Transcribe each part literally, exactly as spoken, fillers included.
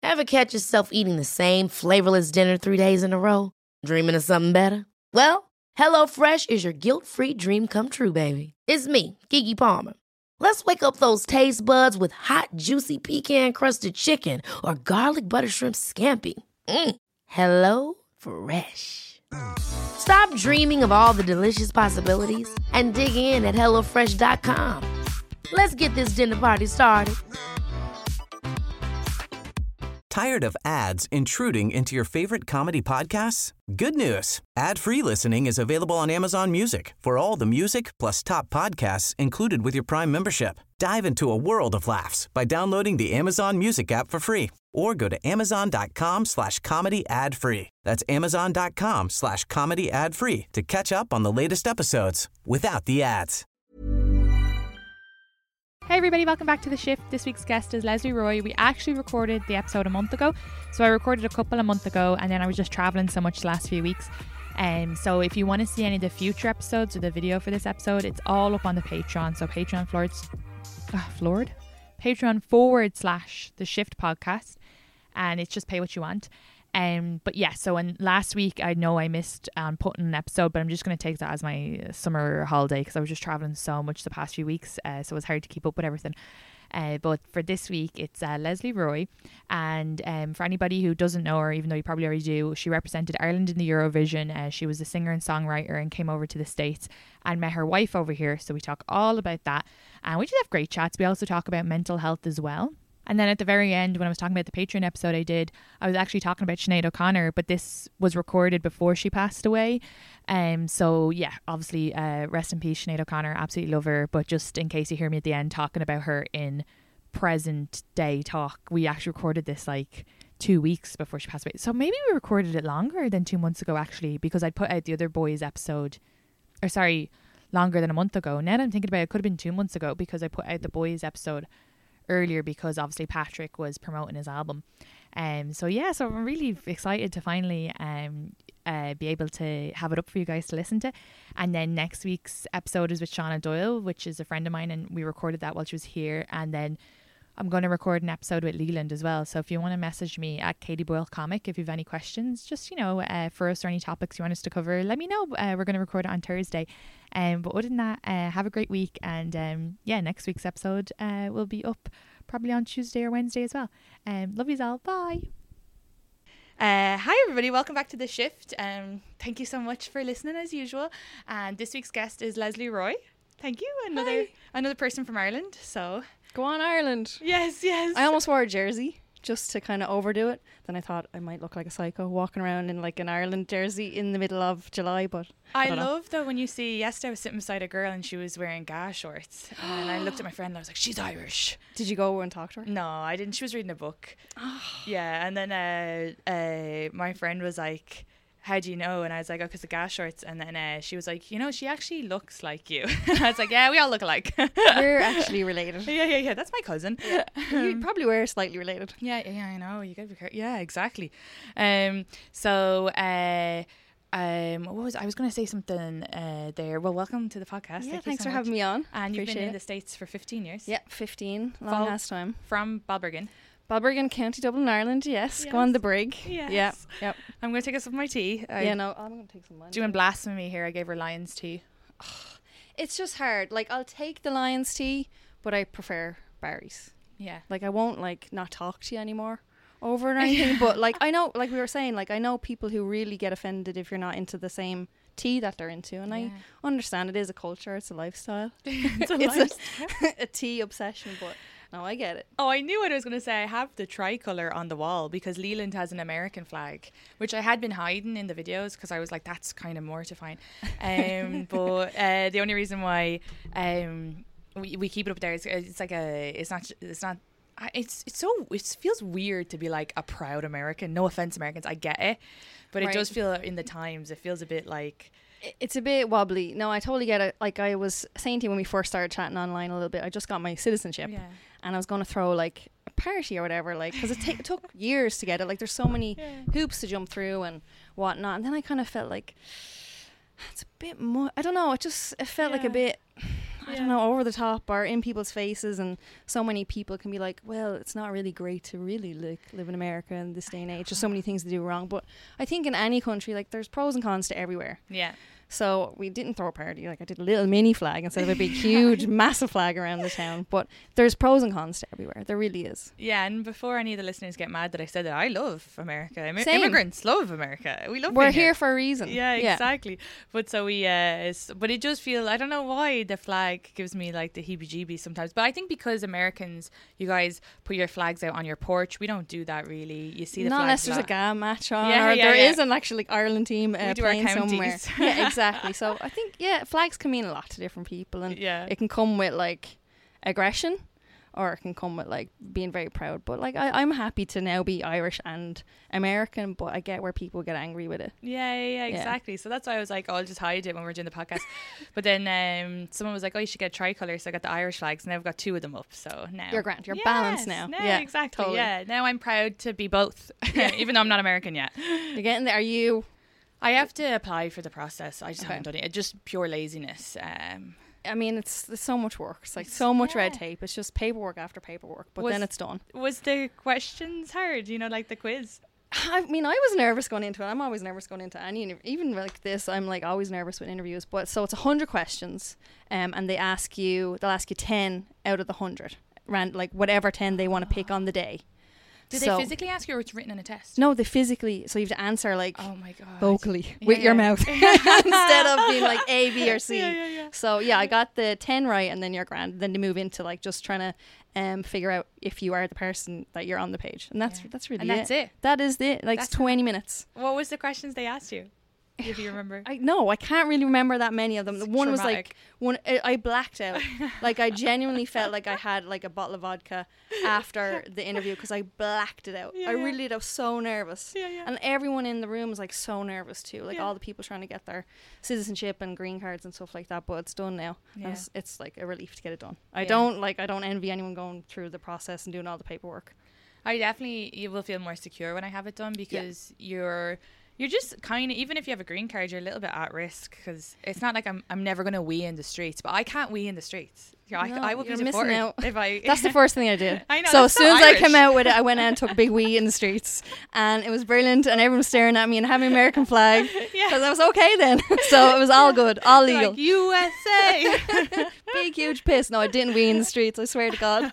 Ever catch yourself eating the same flavorless dinner three days in a row? Dreaming of something better? Well, HelloFresh is your guilt-free dream come true, baby. It's me, Keke Palmer. Let's wake up those taste buds with hot, juicy pecan-crusted chicken or garlic butter shrimp scampi. Mm. Hello Fresh. Stop dreaming of all the delicious possibilities and dig in at hello fresh dot com. Let's get this dinner party started. Tired of ads intruding into your favorite comedy podcasts? Good news. Ad-free listening is available on Amazon Music for all the music plus top podcasts included with your Prime membership. Dive into a world of laughs by downloading the Amazon Music app for free or go to amazon.com slash comedy ad free. That's amazon.com slash comedy ad free to catch up on the latest episodes without the ads. Hey everybody, welcome back to The Shift. This week's guest is Leslie Roy. We actually recorded the episode a month ago. So I recorded a couple a month ago and then I was just travelling so much the last few weeks. Um, so if you want to see any of the future episodes or the video for this episode, it's all up on the Patreon. So Patreon forward, uh, forward? Patreon forward slash The Shift podcast. And it's just pay what you want. Um, but yeah, so when last week I know I missed um, putting an episode, but I'm just going to take that as my summer holiday because I was just traveling so much the past few weeks, uh, so it was hard to keep up with everything. Uh, but for this week, it's uh, Leslie Roy, and um, for anybody who doesn't know her, even though you probably already do, she represented Ireland in the Eurovision. Uh, she was a singer and songwriter and came over to the States and met her wife over here, so we talk all about that, and we just have great chats. We also talk about mental health as well. And then at the very end, when I was talking about the Patreon episode I did, I was actually talking about Sinead O'Connor, but this was recorded before she passed away. Um, so yeah, obviously, uh, rest in peace, Sinead O'Connor. Absolutely love her. But just in case you hear me at the end talking about her in present day talk, we actually recorded this like two weeks before she passed away. So maybe we recorded it longer than two months ago, actually, because I'd put out the other boys episode, or sorry, longer than a month ago. Now that I'm thinking about it, it could have been two months ago because I put out the boys episode earlier because obviously Patrick was promoting his album. Um, so yeah, so I'm really excited to finally um uh, be able to have it up for you guys to listen to. And then next week's episode is with Shauna Doyle, which is a friend of mine, and we recorded that while she was here. And then I'm going to record an episode with Leland as well. So if you want to message me at Katie Boyle Comic, if you have any questions, just, you know, uh, for us or any topics you want us to cover, let me know. Uh, we're going to record it on Thursday. Um, but other than that, uh, have a great week. And um, yeah, next week's episode uh, will be up probably on Tuesday or Wednesday as well. Um, love yous all. Bye. Uh, hi everybody, welcome back to The Shift. Um, thank you so much for listening as usual. And this week's guest is Leslie Roy. Thank you. Another Hi. another person from Ireland. So go on, Ireland. Yes, yes. I almost wore a jersey just to kind of overdo it. Then I thought I might look like a psycho walking around in like an Ireland jersey in the middle of July. But I, I love though when you see, yesterday I was sitting beside a girl and she was wearing gas shorts, and I looked at my friend and I was like, she's Irish. Did you go and talk to her? No, I didn't. She was reading a book. Yeah, and then uh, uh, my friend was like, how do you know? And I was like, oh, because of gas shorts. And then uh, she was like, you know, she actually looks like you. I was like, yeah, we all look alike. We're actually related. Yeah, yeah, yeah. That's my cousin. Yeah. You probably were slightly related. Yeah, yeah, I know. You gotta be careful. Yeah, exactly. Um, so, uh, um, what was I was going to say something uh, there? Well, welcome to the podcast. Yeah, Thank thanks so for much. having me on. And you've Appreciate been in it. the States for fifteen years. Yeah, fifteen. Long Vol- last time. From Balbriggan. Balbriggan, County Dublin, Ireland. Yes. Yes. Go on the brig. Yes. Yeah. Yep. I'm going to take a sip of my tea. I, yeah, no, I'm going to take some wine. Doing blasphemy here. I gave her lion's tea. It's just hard. Like, I'll take the lion's tea, but I prefer Barry's. Yeah. Like, I won't, like, not talk to you anymore over it or anything. But, like, I know, like we were saying, like, I know people who really get offended if you're not into the same tea that they're into. And yeah. I understand it is a culture. It's a lifestyle. It's a it's lifestyle. A, a tea obsession, but... No, I get it. Oh, I knew what I was going to say. I have the tricolour on the wall because Leland has an American flag, which I had been hiding in the videos because I was like, that's kind of mortifying. Um, but uh, the only reason why um, we, we keep it up there is it's like a, it's not, it's not, it's it's so, it feels weird to be like a proud American. No offense, Americans, I get it. But right. It does feel in the times, it feels a bit like... It's a bit wobbly. No, I totally get it. Like I was saying to you when we first started chatting online a little bit, I just got my citizenship. Yeah. And I was going to throw like a party or whatever, like, because it, ta- it took years to get it. Like there's so many yeah. hoops to jump through and whatnot. And then I kind of felt like it's a bit more, I don't know, it just, it felt yeah. like a bit, I don't know, over the top or in people's faces, and so many people can be like, well, it's not really great to really like live in America in this day and age. There's so many things to do wrong. But I think in any country, like, there's pros and cons to everywhere. Yeah. So we didn't throw a party. Like, I did a little mini flag instead of a big, huge, massive flag around the town. But there's pros and cons to everywhere. There really is. Yeah, and before any of the listeners get mad that I said that, I love America. Im- Same. Immigrants love America. We love We're being here, here for a reason. Yeah, Yeah. exactly. But so we, uh, it's, but it does feel, I don't know why the flag gives me like the heebie-jeebies sometimes. But I think because Americans, you guys put your flags out on your porch. We don't do that really. You see the Not flags unless there's a lot. GAM match on, Yeah, or yeah, there yeah. is an actually like Ireland team uh, We do our playing somewhere. counties. Yeah, exactly. So I think, yeah, flags can mean a lot to different people, and Yeah. it can come with like aggression, or it can come with like being very proud. But like I, I'm happy to now be Irish and American, but I get where people get angry with it. Yeah, yeah, yeah, Yeah. exactly. So that's why I was like, oh, I'll just hide it when we're doing the podcast. But then um, someone was like, oh, you should get tricolour. So I got the Irish flags, and I've got two of them up. So now You're grand. You're Yes, balanced now. No, Yeah, exactly. totally. Yeah, now I'm proud to be both, even though I'm not American yet. You're getting there. Are you? I have to apply for the process. I just Okay. haven't done it. It's just pure laziness. Um, I mean, it's, it's so much work. It's like so much red yeah. tape. It's just paperwork after paperwork, but Was- then it's done. was the questions hard? You know, like the quiz. I mean, I was nervous going into it. I'm always nervous going into any interview. Even like this, I'm like always nervous with interviews. But so it's a hundred questions, um, and they ask you, they'll ask you ten out of the hundred, ran like whatever ten they want to pick on the day. Did So- they physically ask you, or it's written in a test? No, they physically. So you have to answer like Oh my god. vocally Yeah, with your yeah. mouth instead of being like A, B, or C. Yeah, yeah, yeah. So yeah, I got the ten right, and then you're grand. Then they move into like just trying to um figure out if you are the person that you're on the page, and that's Yeah. that's really And that's it. That is it. Like That's it's twenty minutes. What was the questions they asked you? If you remember. I no, I can't really remember that many of them. The It's one was like traumatic. one. I, I blacked out. Like I genuinely felt like I had like a bottle of vodka after the interview because I blacked it out. Yeah, I yeah. really did. I was so nervous. Yeah, yeah. And everyone in the room was like so nervous too. Like Yeah. all the people trying to get their citizenship and green cards and stuff like that. But it's done now. And Yeah. It's, it's like a relief to get it done. I Yeah. don't like. I don't envy anyone going through the process and doing all the paperwork. I definitely, you will feel more secure when I have it done because you're you're just kind of, even if you have a green card, you're a little bit at risk because it's not like I'm I'm never going to wee in the streets, but I can't wee in the streets. Yeah, No, I, I would be you're missing deported out. if I. That's the first thing I did. I know, So that's as soon so as I Irish. came out with it, I went out and took a big wee in the streets, and it was brilliant. And everyone was staring at me and having American flag Yeah. because I was okay then. So it was all good, all legal. Like U S A. Big huge piss. No, I didn't wee in the streets. I swear to God.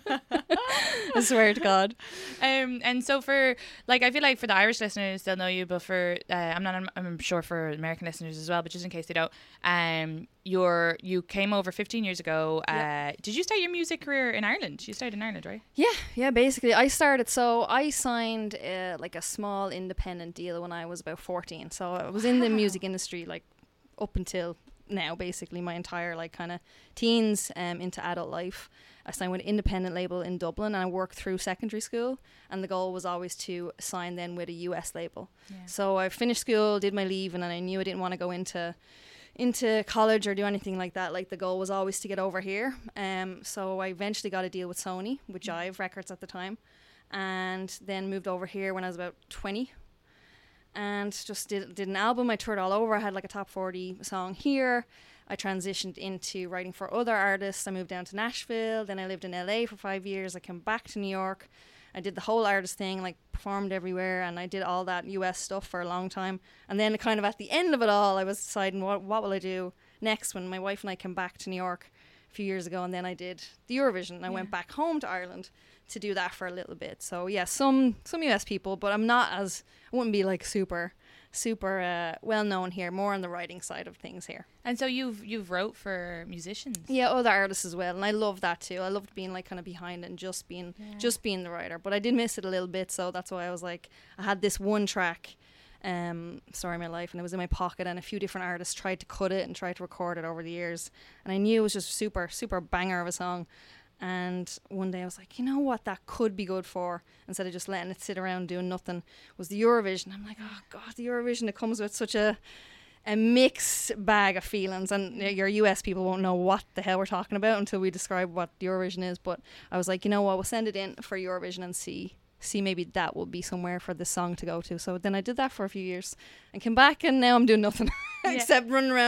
I swear to God. Um, and so for like, I feel like for the Irish listeners, they'll know you, but for uh, I'm not, I'm sure for American listeners as well. But just in case they don't, um, you're you came over fifteen years ago. Uh, Yeah. did you start your music career in Ireland? You started in Ireland, right? Yeah, yeah. Basically, I started. So I signed uh, like a small independent deal when I was about fourteen. So I was in the music industry like up until now, basically my entire like kind of teens um, into adult life. I signed with an independent label in Dublin, and I worked through secondary school. And the goal was always to sign then with a U S label. Yeah. So I finished school, did my leave, and then I knew I didn't want to go into into college or do anything like that. Like the goal was always to get over here. Um, so I eventually got a deal with Sony, with Jive Records at the time, and then moved over here when I was about twenty. And just did did an album. I toured all over. I had like a top forty song here. I transitioned into writing for other artists. I moved down to Nashville. Then I lived in L A for five years. I came back to New York. I did the whole artist thing, like performed everywhere, and I did all that U S stuff for a long time. And then kind of at the end of it all, I was deciding what what will I do next when my wife and I came back to New York a few years ago, and then I did the Eurovision. I Yeah. went back home to Ireland to do that for a little bit. So yeah, some some U S people, but I'm not as, I wouldn't be like super super uh, well known here, more on the writing side of things here. And so you've you've wrote for musicians. Yeah, other artists as well, and I love that too. I loved being like kind of behind it and just being Yeah. just being the writer, but I did miss it a little bit, so that's why I was like, I had this one track, um, Story of My Life, and it was in my pocket, and a few different artists tried to cut it and tried to record it over the years, and I knew it was just super super banger of a song. And one day I was like, you know what, that could be good for, instead of just letting it sit around doing nothing, was the Eurovision. I'm like, oh God, the Eurovision, it comes with such a a mixed bag of feelings, and uh, your U S people won't know what the hell we're talking about until we describe what the Eurovision is. But I was like, you know what, we'll send it in for Eurovision and see see maybe that will be somewhere for this song to go to. So then I did that for a few years and came back, and now I'm doing nothing Yeah. except running around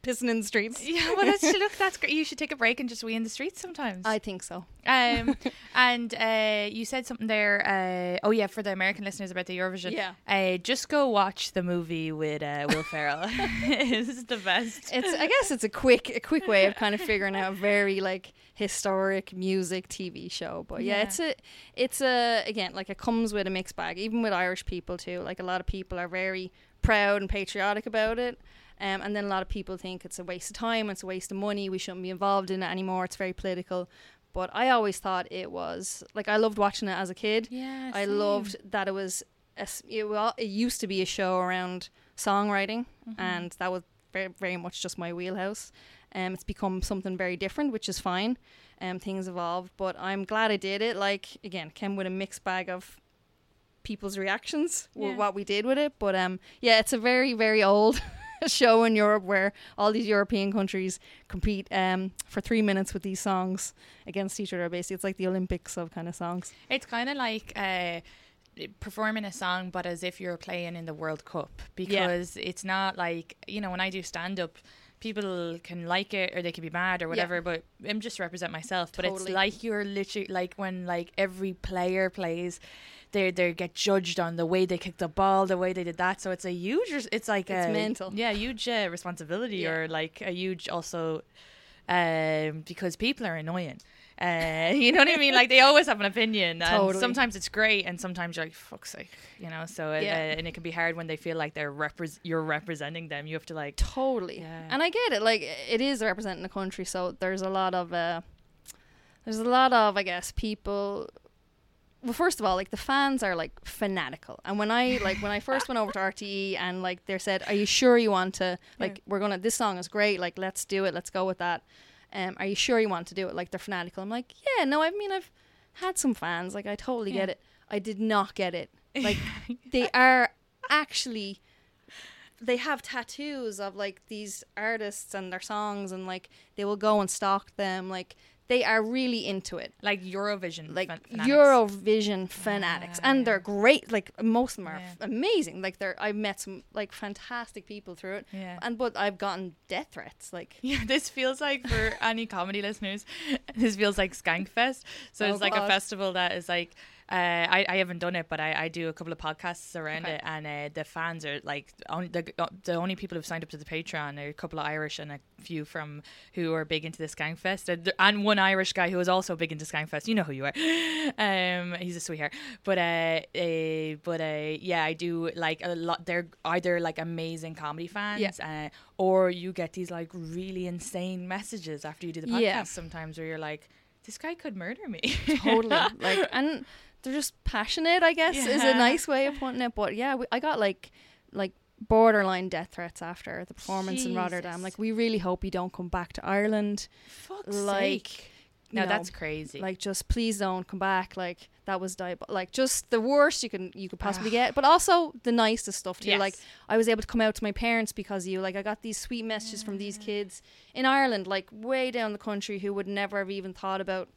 pissing in the streets. Yeah, well, that's, look, that's great. You should take a break and just wee in the streets sometimes. I think so. Um, and uh, you said something there. Uh, oh yeah, for the American listeners about the Eurovision. Yeah. Uh, just go watch the movie with uh, Will Ferrell. It's the best. It's. I guess it's a quick, a quick way of kind of figuring out a very like historic music T V show. But yeah, Yeah. it's a, it's a again like it comes with a mixed bag. Even with Irish people too. Like a lot of people are very proud and patriotic about it. Um, and then a lot of people think it's a waste of time, it's a waste of money, we shouldn't be involved in it anymore, it's very political. But I always thought it was, like, I loved watching it as a kid. Yeah, I same. loved that it was, a s it, well, it used to be a show around songwriting, Mm-hmm. and that was very, very much just my wheelhouse. Um, it's become something very different, which is fine. Um, things evolved, but I'm glad I did it. Like, again, came with a mixed bag of people's reactions, Yeah. with what we did with it. But um, yeah, it's a very, very old show in Europe where all these European countries compete um for three minutes with these songs against each other. Basically, it's like the Olympics of kind of songs. It's kind of like uh, performing a song, but as if you're playing in the World Cup, because it's not like, you know, when I do stand up, people can like it or they can be mad or whatever, Yeah. but I'm just represent myself. But it's Totally. like you're literally like when like every player plays, they they get judged on the way they kicked the ball, the way they did that. So it's a huge, res- it's like It's a mental. yeah, huge uh, responsibility, Yeah. or like a huge also um because people are annoying. Uh, you know what I mean? Like they always have an opinion, and Totally. sometimes it's great, and sometimes you're like, "Fuck's sake," you know. So uh, Yeah. uh, and it can be hard when they feel like they're repres- you're representing them. You have to like, Totally. Yeah. And I get it. Like, it is representing the country, so there's a lot of uh there's a lot of, I guess, people. Well, first of all, like the fans are like fanatical, and when I like when I first went over to R T E and like they said, "Are you sure you want to? Like, we're gonna. This song is great. Like, let's do it. Let's go with that. Um, are you sure you want to do it?" Like, they're fanatical. I'm like, yeah, no. I mean, I've had some fans. Like, I totally get Yeah. it. I did not get it. Like, they are actually. They have tattoos of like these artists and their songs, and like they will go and stalk them. Like, they are really into it. like Eurovision, Like fan- fanatics. Eurovision fanatics, Yeah, and yeah. they're great. Like, most of them are Yeah. f- amazing. Like, they're I've met some like fantastic people through it, Yeah. and but I've gotten death threats. Like, Yeah, this feels like, for any comedy listeners, this feels like Skankfest. So Oh, it's like God. a festival that is like, uh, I, I haven't done it, but I, I do a couple of podcasts around Okay. it, and uh, the fans are like, only, the, uh, the only people who've signed up to the Patreon are a couple of Irish and a few from who are big into the Skankfest, and, and one Irish guy who is also big into Skankfest. You know who you are. Um, he's a sweetheart. But uh, uh but uh, yeah, I do like a lot. They're either like amazing comedy fans, Yeah. uh, or you get these like really insane messages after you do the podcast. Yeah. Sometimes where you're like, this guy could murder me. totally. Like, and they're just passionate, I guess, is a Yeah. nice way of putting it. But yeah, we, I got like like borderline death threats after the performance in Rotterdam. Jesus. Like, we really hope you don't come back to Ireland. Fuck's Like, sake. you No, know, that's crazy. Like, just please don't come back. Like, that was di- like just the worst you can you could possibly Ah. get, but also the nicest stuff too. Yes. Like, I was able to come out to my parents because of you. Like, I got these sweet messages from these kids in Ireland, like way down the country, who would never have even thought about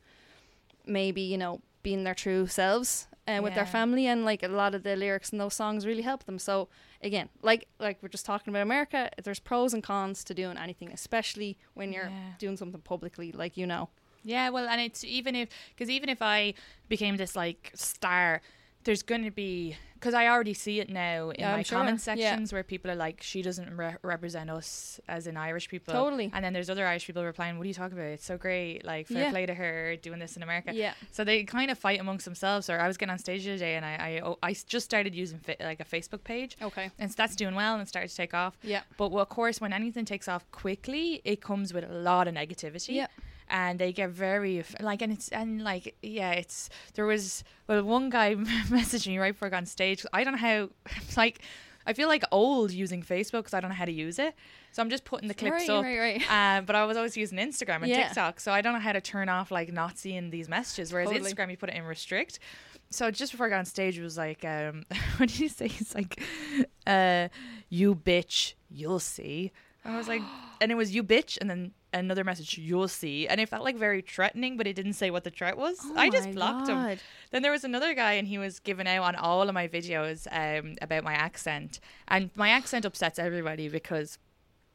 maybe, you know, being their true selves uh, with their Yeah. family, and like a lot of the lyrics in those songs really help them. So again, like like we're just talking about America, there's pros and cons to doing anything, especially when you're Yeah. doing something publicly, like, you know. Yeah, well, and it's even if, because even if I became this like star, there's going to be, because I already see it now in Yeah, my I'm sure. comment Yeah. sections where people are like, she doesn't re- represent us as in Irish people. Totally. And then there's other Irish people replying, what are you talking about? It's so great. Like, fair Yeah. play to her doing this in America. Yeah. So they kind of fight amongst themselves. Or I was getting on stage the other day, and I I, oh, I just started using fi- like a Facebook page. Okay. And so that's doing well and started to take off. Yeah. But well, of course, when anything takes off quickly, it comes with a lot of negativity. Yeah. And they get very like, and it's and like, yeah, it's there was well, one guy messaged me right before I got on stage. I don't know how, like, I feel like old using Facebook because I don't know how to use it. So I'm just putting the clips Right, up. right, right. Uh, but I was always using Instagram and Yeah. TikTok, so I don't know how to turn off like not seeing these messages. Whereas Totally. Instagram, you put it in restrict. So just before I got on stage, it was like, um, what did you say? It's like, uh, you bitch, you'll see. And I was like, and it was you bitch, and then another message, you'll see. And it felt like very threatening, but it didn't say what the threat was. Oh I just my blocked him. God. Then there was another guy, and he was giving out on all of my videos um, about my accent. And my accent upsets everybody because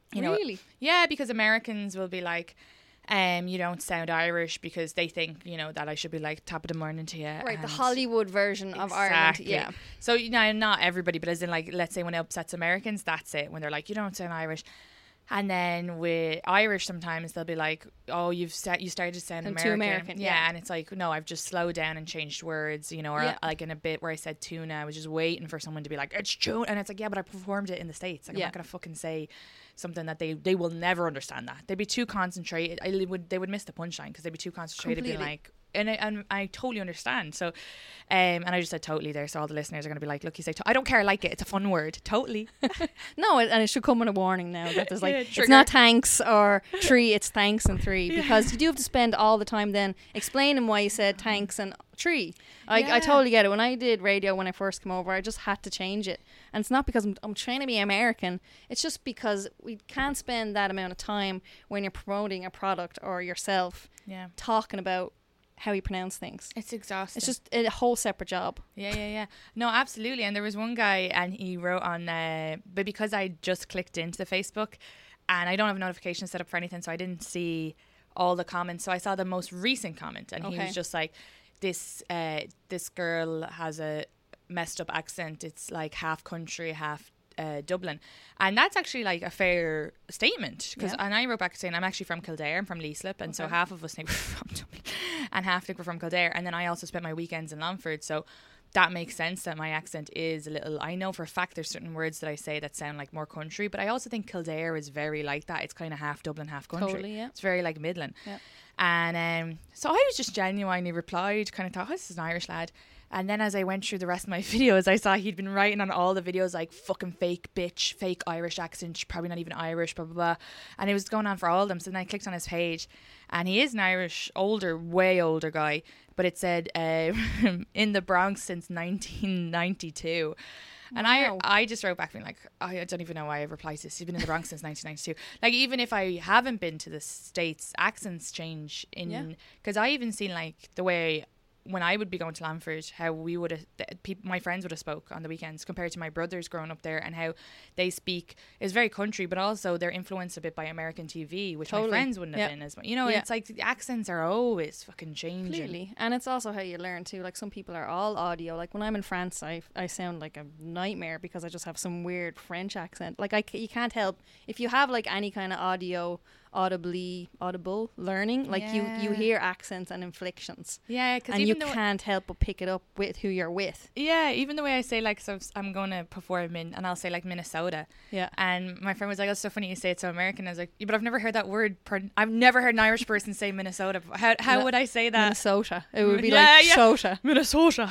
You know, really? Yeah, because Americans will be like, um, you don't sound Irish because they think, you know, that I should be like top of the morning to you. Right, the Hollywood version of Ireland. Yeah. So, you know, not everybody, but as in like, let's say when it upsets Americans, that's it. When they're like, you don't sound Irish. And then with Irish, sometimes they'll be like, "Oh, you've set, you started to sound American." Too American, yeah. yeah. And it's like, no, I've just slowed down and changed words, you know, or Yeah. like in a bit where I said tuna, I was just waiting for someone to be like, "It's tuna," and it's like, yeah, but I performed it in the States. Like, Yeah. I'm not gonna fucking say something that they they will never understand. That they'd be too concentrated. I would they would miss the punchline because they'd be too concentrated, being Completely. like. And I, and I totally understand. So, um, and I just said totally there. So all the listeners are going to be like, look, you say, to- I don't care, I like it. It's a fun word. Totally. No, it- and it should come with a warning now that there's like, Yeah, it's trigger. not thanks or three, it's thanks and three. Because you do have to spend all the time then explaining why you said thanks and three. I, Yeah. I totally get it. When I did radio when I first came over, I just had to change it. And it's not because I'm, I'm trying to be American. It's just because we can't spend that amount of time when you're promoting a product or yourself Yeah. talking about how you pronounce things. It's exhausting. It's just a whole separate job. Yeah, yeah, yeah. No, absolutely. And there was one guy, and he wrote on, uh, but because I just clicked into the Facebook, and I don't have notifications set up for anything, so I didn't see all the comments. So I saw the most recent comment, and he Okay. was just like, "This, uh, this girl has a messed up accent. It's like half country, half." Uh, Dublin, and that's actually like a fair statement because Yeah. and I wrote back saying I'm actually from Kildare, I'm from Leaslip, and so Okay. half of us think we're from Dublin and half think we're from Kildare, and then I also spent my weekends in Longford, so that makes sense that my accent is a little, I know for a fact there's certain words that I say that sound like more country, but I also think Kildare is very like that. It's kind of half Dublin, half country. Totally, yeah. It's very like Midland. Yeah. And um, so I was just genuinely replied, kind of thought, oh, this is an Irish lad. And then as I went through the rest of my videos, I saw he'd been writing on all the videos like fucking fake bitch, fake Irish accent, probably not even Irish, blah, blah, blah. And it was going on for all of them. So then I clicked on his page, and he is an Irish, older, way older guy. But it said, uh, in the Bronx since nineteen ninety-two. And Wow. I I just wrote back being like, I don't even know why I replied to this. He's been in the Bronx since nineteen ninety-two. Like, even if I haven't been to the States, accents change in, Yeah. because I even seen like the way when I would be going to Longford, how we would have, people, my friends would have spoke on the weekends compared to my brothers growing up there, and how they speak is very country, but also they're influenced a bit by American T V, which Totally. my friends wouldn't have Yeah. been as well. You know, Yeah. it's like the accents are always fucking changing. Completely. And it's also how you learn too. Like, some people are all audio. Like, when I'm in France, I I sound like a nightmare because I just have some weird French accent. Like, I c- you can't help if you have like any kind of audio audibly audible learning, like you you Yeah. hear accents and inflections, Yeah, because and even you though can't help but pick it up with who you're with. yeah, even the way I say like, so I'm going to perform in, and I'll say like Minnesota. Yeah. And my friend was like, "Oh, it's so funny you say it so American." I was like, yeah, "But I've never heard that word. Per- I've never heard an Irish person say Minnesota. How how No, would I say that?" Minnesota. It would be Yeah, like yeah. Shota. Minnesota.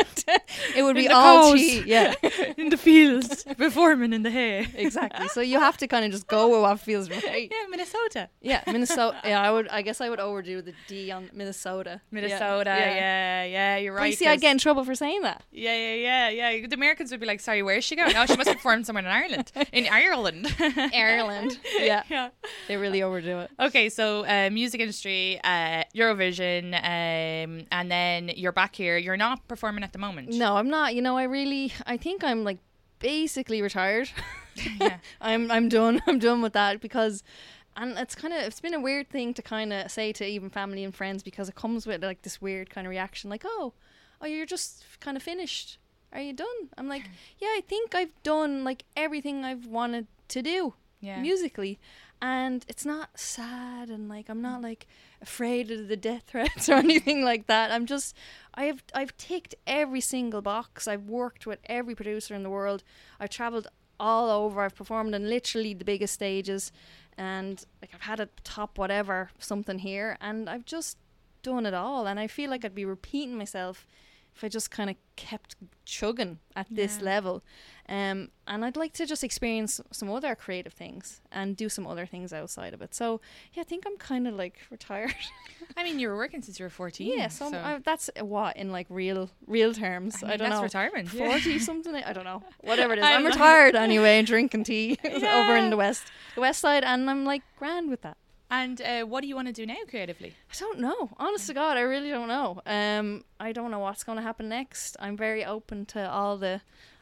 It would In be the all cows. G. Yeah. In the fields, performing in the hay. Exactly. So you have to kind of just go with what feels right. Yeah, Minnesota. Yeah, Minnesota. Yeah, I would. I guess I would overdo the D on Minnesota. Minnesota. Yeah, yeah, yeah, you're But right. you see, I 'cause- get in trouble for saying that. Yeah, yeah, yeah, yeah. The Americans would be like, "Sorry, where's she going? Oh, she must have performed somewhere in Ireland. In Ireland." Ireland. Yeah. Yeah. They really overdo it. Okay, so uh, music industry, uh, Eurovision, um, and then you're back here. You're not performing at the moment. No, I'm not. You know, I really, I think I'm like basically retired. Yeah. I'm, I'm done. I'm done with that because, and it's kind of, it's been a weird thing to kind of say to even family and friends because it comes with like this weird kind of reaction, like, oh, oh, you're just kind of finished. Are you done? I'm like, yeah, I think I've done like everything I've wanted to do. Yeah. Musically, and it's not sad, and like I'm not like afraid of the death threats or anything like that. I'm just I've I've ticked every single box. I've worked with every producer in the world. I've traveled all over. I've performed on literally the biggest stages, and like I've had a top whatever something here, and I've just done it all. And I feel like I'd be repeating myself if I just kind of kept chugging at this Yeah. level. Um, and I'd like to just experience some other creative things and do some other things outside of it. So, yeah, I think I'm kind of like retired. I mean, you were working since you were fourteen. yeah, so, so I, that's what in like real real terms. I I, mean, don't that's know. retirement. yeah. forty something. I don't know. Whatever it is. I I'm don't know. retired anyway, drinking tea over Yeah. in the west, the west side, and I'm like grand with that. And uh, what do you want to do now creatively? I don't know. Honest to God, I really don't know. Um, I don't know what's going to happen next. I'm very open to all the,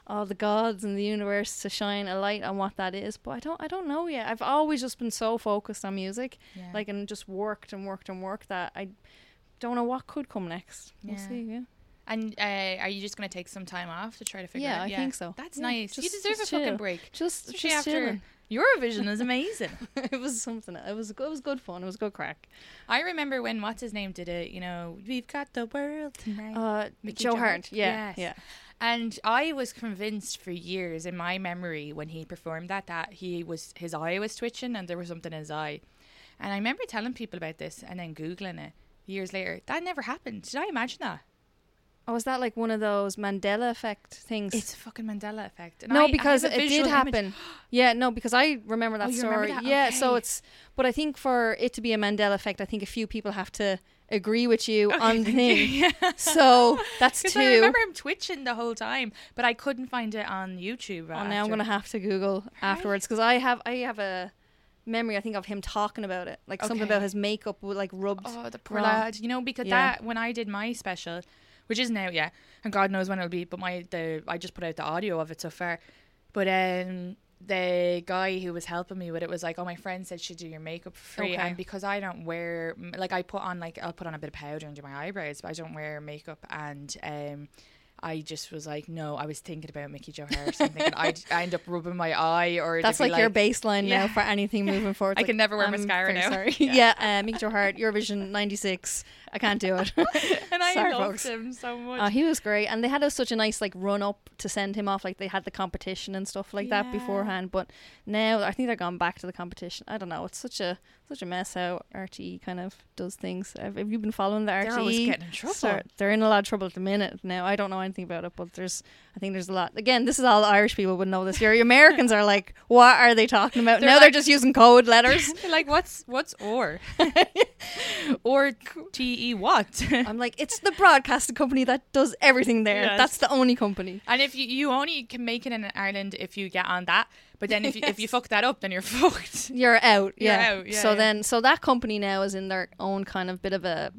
all the gods in the universe to shine a light on what that is. But I don't I don't know yet. I've always just been so focused on music, Yeah. like, and just worked and worked and worked that I don't know what could come next. We'll Yeah. see. Yeah. And uh, are you just going to take some time off to try to figure Yeah, out? I think so. That's Yeah, nice. just- you deserve just a fucking chill. break. Just Especially just after chilling. Eurovision is amazing. It was something. It was it was good fun. It was good crack. I remember when what's his name did it. You know, we've got the world tonight. Uh, Mickey Joe Joe Hart. Hart? Yeah, Yes. yeah. And I was convinced for years in my memory when he performed that that he was his eye was twitching and there was something in his eye. And I remember telling people about this and then Googling it years later. That never happened. Did I imagine that? Oh, is that like one of those Mandela effect things? It's a fucking Mandela effect. And no, I- I because have a it did visual image- happen. Yeah, no, because I remember that Oh, you story. remember that? Yeah, so Okay. it's. But I think for it to be a Mandela effect, I think a few people have to agree with you Okay, on the thank thing. you. Yeah. So that's Because two. I remember him twitching the whole time, but I couldn't find it on YouTube. Oh, now I'm gonna have to Google afterwards because I have I have a memory I think of him talking about it, like something Okay. about his makeup with like rubbed. Oh, the poor wrong. lad. You know, because Yeah. that when I did my special, which isn't out yet, and God knows when it'll be, but my the I just put out the audio of it so far. But um the guy who was helping me with it was like, oh, my friend said she'd do your makeup for free. Okay. And because I don't wear, like I put on like, I'll put on a bit of powder and do my eyebrows, but I don't wear makeup. And um I just was like, no, I was thinking about Mickey Joe Hart. I'm thinking I'd I end up rubbing my eye or That's it'd like, be your baseline Yeah. now for anything moving forward. I Like, can never wear I'm mascara very now. Sorry. yeah, uh, Mickey Joe Hart, Eurovision ninety-six. I can't do it. And I Sorry, loved folks. him so much. Uh, he was great, and they had a, such a nice like run up to send him off. Like they had the competition and stuff like that Yeah. beforehand. But now I think they're gone back to the competition. I don't know. It's such a such a mess how R T E kind of does things. Have, have you been following the R T E? They're always getting in trouble. Start- they're in a lot of trouble at the minute now. I don't know anything about it, but there's I think there's a lot. Again, this is all Irish people would know this. Your Americans are like, what are they talking about? They're now like- they're just using code letters. They're like, what's what's or or T E what? I'm like, it's the broadcasting company that does everything there. Yes. That's the only company. And if you, you only can make it in Ireland if you get on that, but then if you, if you fuck that up, then you're fucked. You're out. You're yeah. out, yeah, so yeah. then, so that company now is in their own kind of bit of a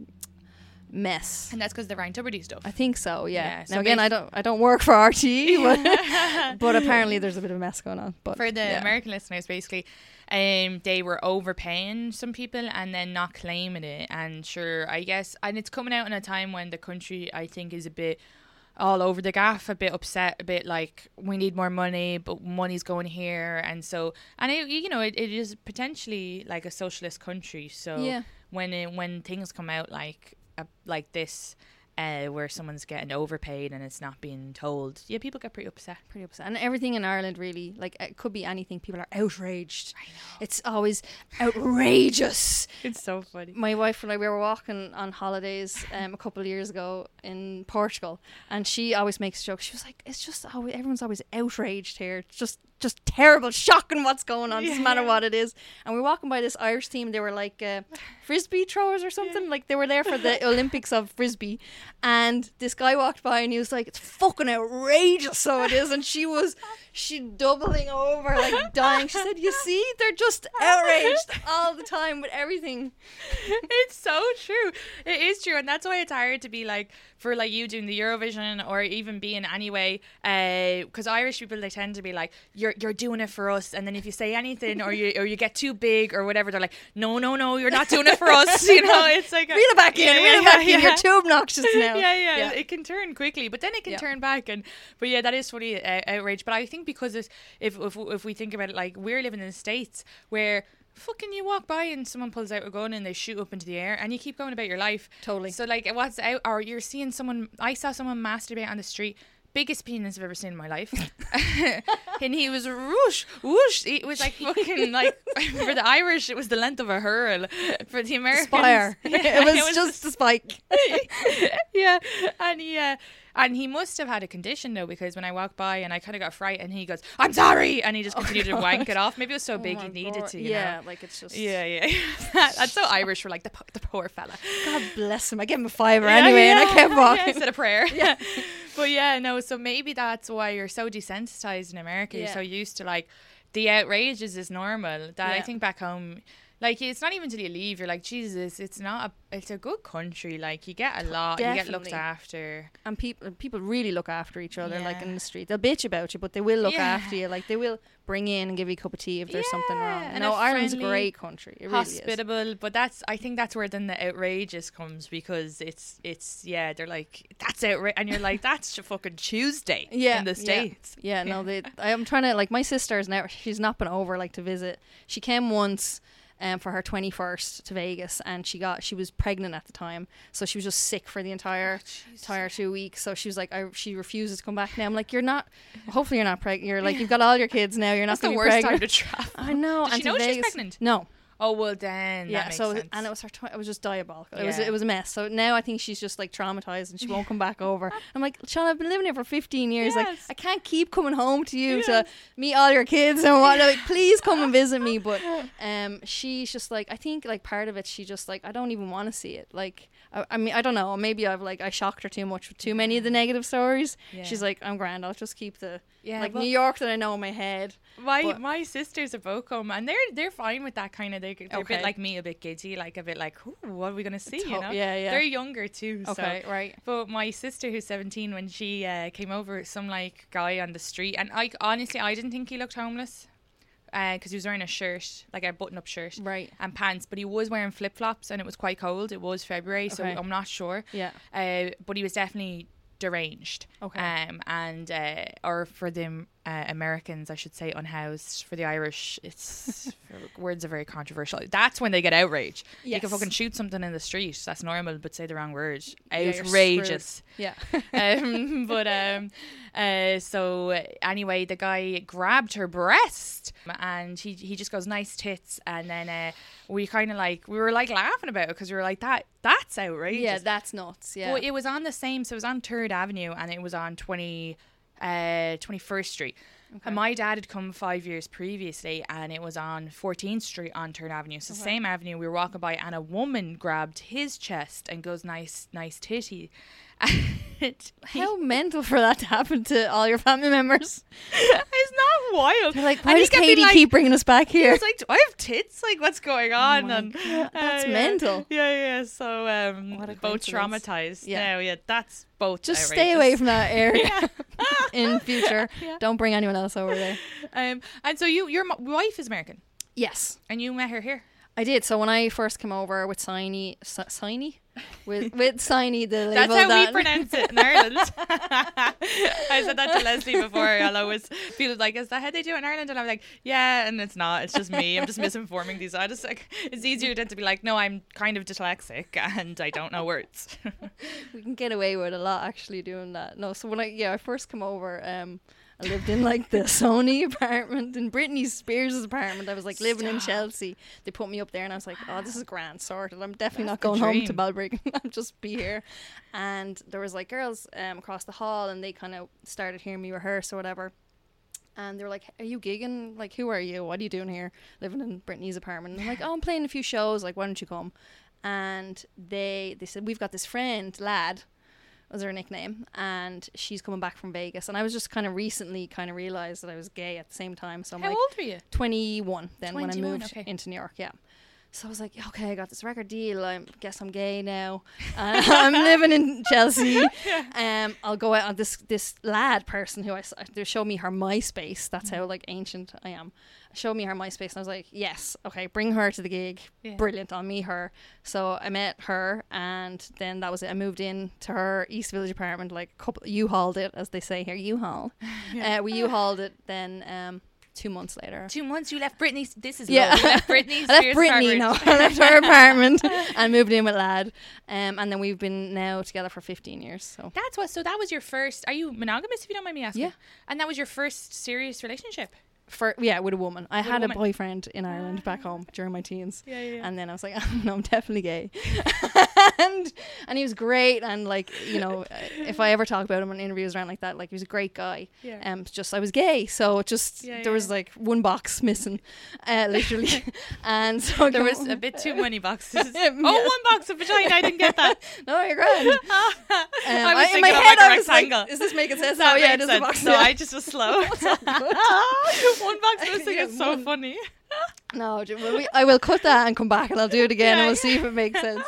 mess. And that's because they're Ryan Tuberty stuff. I think so. Yeah. Yeah, so now again, basi- I don't, I don't work for R T E, but, but apparently there's a bit of a mess going on. But For the yeah. American listeners, basically, um, they were overpaying some people and then not claiming it. And sure, I guess, and it's coming out in a time when the country, I think, is a bit all over the gaff, a bit upset, a bit like we need more money, but money's going here. And so, and it, you know, it, it is potentially like a socialist country. So Yeah. when it, when things come out like uh, like this, uh, where someone's getting overpaid and it's not being told, yeah, people get pretty upset. Pretty upset. And everything in Ireland, really, like it could be anything. People are outraged. I know. It's always outrageous. It's so funny. My wife and I, we were walking on holidays um, a couple of years ago in Portugal, and she always makes jokes. She was like, "It's just always everyone's always outraged here. It's just, just terrible, shocking what's going on. Doesn't matter what it is." And we were walking by this Irish team. They were like uh, frisbee throwers or something. Like they were there for the Olympics of frisbee. And this guy walked by and he was like, "It's fucking outrageous, so it is." And she was, she doubling over, like dying. She said, "You see, they're just outraged all the time with everything." It's so true. It is true, and that's why it's hard to be like for like you doing the Eurovision or even being anyway. Because Irish people, they tend to be like, "You're you're doing it for us," and then if you say anything or you or you get too big or whatever, they're like, "No, no, no, you're not doing it for us." You know, it's like a, Reel it back in, Yeah, reel yeah, it back yeah, in. yeah. You're too obnoxious now. Yeah, yeah, Yeah. it can turn quickly, but then it can Yeah. turn back. And but yeah, that is funny, uh, outrage. But I think because it's, if if if we think about it, like we're living in the States where fucking you walk by and someone pulls out a gun and they shoot up into the air and you keep going about your life. Totally. So like what's out, or you're seeing someone. I saw someone masturbate on the street. Biggest penis I've ever seen in my life. And he was whoosh, whoosh. It was like fucking like for the Irish, it was the length of a hurl. For the Americans, Spire. yeah, it was just a spike. yeah, and he uh, and he must have had a condition though, because when I walked by and I kind of got frightened, and he goes, "I'm sorry," and he just continued to wank it off. Maybe it was so big Oh he my needed God. to. You yeah, know? like it's just. Yeah, yeah. That's so Irish for like the po- the poor fella. God bless him. I gave him a fiver Yeah, anyway, yeah, and I kept walking. Yeah, said a prayer. Yeah. But yeah, no, so maybe that's why you're so desensitized in America. You're Yeah. so used to like the outrageous is normal. That I Yeah. think back home, Like, it's not even till you leave. You're like, Jesus, it's not a, it's a good country. Like, you get a lot. Definitely. You get looked after. And people people really look after each other, Yeah. like in the street. They'll bitch about you, but they will look Yeah. after you. Like, they will bring you in and give you a cup of tea if there's something Yeah, wrong. and No, a Ireland's a friendly, great country. It really is. Hospitable, but that's I think that's where then the outrageous comes, because it's it's yeah they're like, that's outrageous, and you're like, that's a fucking Tuesday Yeah, in the States. Yeah, yeah no, they. I'm trying to, like, my sister's now. She's not been over, like, to visit. She came once. Um, for her twenty-first to Vegas, and she got she was pregnant at the time, so she was just sick for the entire Oh, entire two weeks. So she was like, I she refuses to come back now. I'm like, you're not. Hopefully, you're not pregnant. You're like, you've got all your kids now. You're That's not the going to be worst pregnant. time to travel. I know. Did and she know to she was Vegas, pregnant? No. Oh, well then Yeah, that makes so sense. and it was her. Tw- it was just diabolical. It was Yeah. it was a mess. So now I think she's just like traumatized and she won't come back over. I'm like, Sean, I've been living here for fifteen years. Like, Yes. I can't keep coming home to you Yes. to meet all your kids and what. Like, please come and visit me. But um, she's just like, I think like part of it, she just like, I don't even want to see it. Like, I, I mean, I don't know. Maybe I've like I shocked her too much with too many of the negative stories. Yeah. She's like, I'm grand. I'll just keep the Yeah, like well- New York that I know in my head. My But- my sisters are both come, and they're they're fine with that kind of. They, they're a Okay. bit like me, a bit giddy, like a bit like, ooh, what are we gonna see? You To- know? yeah, yeah. They're younger too. Okay, so. right. But my sister, who's seventeen, when she uh, came over, some like guy on the street, and I honestly I didn't think he looked homeless, because he was wearing a shirt, like a button-up shirt, Right. and pants, but he was wearing flip-flops, and it was quite cold. It was February, so Okay. I'm not sure. Yeah. Uh, but he was definitely deranged. Okay. Um, and uh, or for the uh, Americans, I should say, unhoused. For the Irish, it's words are very controversial. That's when they get outraged. You can Yes. fucking shoot something in the street. That's normal, but say the wrong word. Yeah, you're Outrageous. Yeah. um, but um, uh, so uh, anyway, the guy grabbed her breast, and he he just goes, nice tits, and then uh, we kind of like we were like laughing about it, because we were like, that that's outrageous. Yeah, that's nuts. Yeah. But it was on the same, so it was on Third Avenue, and it was on twenty, uh, twenty-first Street. And my dad had come five years previously, and it was on fourteenth Street on Third Avenue. So Okay. same avenue, we were walking by, and a woman grabbed his chest and goes, nice, nice titty. And How mental for that to happen to all your family members. it's not wild. They're like, And why he does kept being Katie like- keep bringing us back He here? was like, do I have tits? Like, what's going on? my and God, that's yeah. mental. Yeah, yeah. So um, What a both coincidence. traumatized. Yeah. Yeah, yeah. That's both. Just outrageous. stay away from that area in future. Yeah. Don't bring anyone else over there. Um, and so you, your mo- wife is American, Yes, and you met her here. I did. So when I first came over with Signy, S- Signy? With, with Signy, the label That's how that we pronounce it in Ireland. I said that to Leslie before. I'll always feel like, is that how they do it in Ireland? And I'm like, yeah, and it's not. It's just me. I'm just misinforming these. I just like, it's easier than to be like, no, I'm kind of dyslexic and I don't know words. we can get away with a lot actually doing that. No, so when I yeah I first came over, um, I lived in like the Sony apartment in Britney Spears' apartment. I was like living in Chelsea. They put me up there, and I was like, oh, this is grand, sorted. I'm definitely That's not the going home to dream. Balbriggan. I'll just be here. And there was like girls um across the hall, and they kind of started hearing me rehearse or whatever. And they were like, are you gigging? Like, who are you? What are you doing here? Living in Britney's apartment. And I'm like, oh, I'm playing a few shows. Like, why don't you come? And they they said, we've got this friend, Lad, was her nickname, and she's coming back from Vegas. And I was just kind of recently kind of realised that I was gay at the same time. So I'm How like old were you? twenty-one then when I twenty-one, moved okay. into New York, yeah. So I was like, okay, I got this record deal. I guess I'm gay now. Uh, I'm living in Chelsea. Um, I'll go out on this this lad person who I s- they showed me her MySpace. That's how like ancient I am. Showed me her MySpace, and I was like, yes, okay, bring her to the gig. Yeah. Brilliant, I'll meet her. So I met her, and then that was it. I moved in to her East Village apartment, like a couple U-hauled it, as they say here, U-haul. uh, we U-hauled it. Then um, two months later. Two months you left Britney. This is Yeah. love. You left Britney. I left Spears' Brittany, no, apartment. I left her apartment and moved in with Lad. Um, and then we've been now together for fifteen years. So That's what. So that was your first. Are you monogamous? If you don't mind me asking. Yeah. And that was your first serious relationship. for yeah, with a woman. I With a had a, woman. boyfriend in Ireland back home during my teens. Yeah, yeah. And then I was like, no, I'm definitely gay. and and he was great. And like, you know, if I ever talk about him in interviews around like that, like he was a great guy. Yeah. Um, just I was gay, so it just Yeah, there was yeah. like one box missing, uh, literally. And so There I was come- a bit too many boxes. Yeah. Oh, one box of vagina. I didn't get that. No, you're grand. Um, I was in thinking my of head, like a I was rectangle. like, "Is this making sense?" That Oh yeah, made it is a sense. box. So yeah. I just was slow. One box missing Yeah, is so one. funny. No, we, I will cut that and come back and I'll do it again yeah, and we'll yeah. see if it makes sense.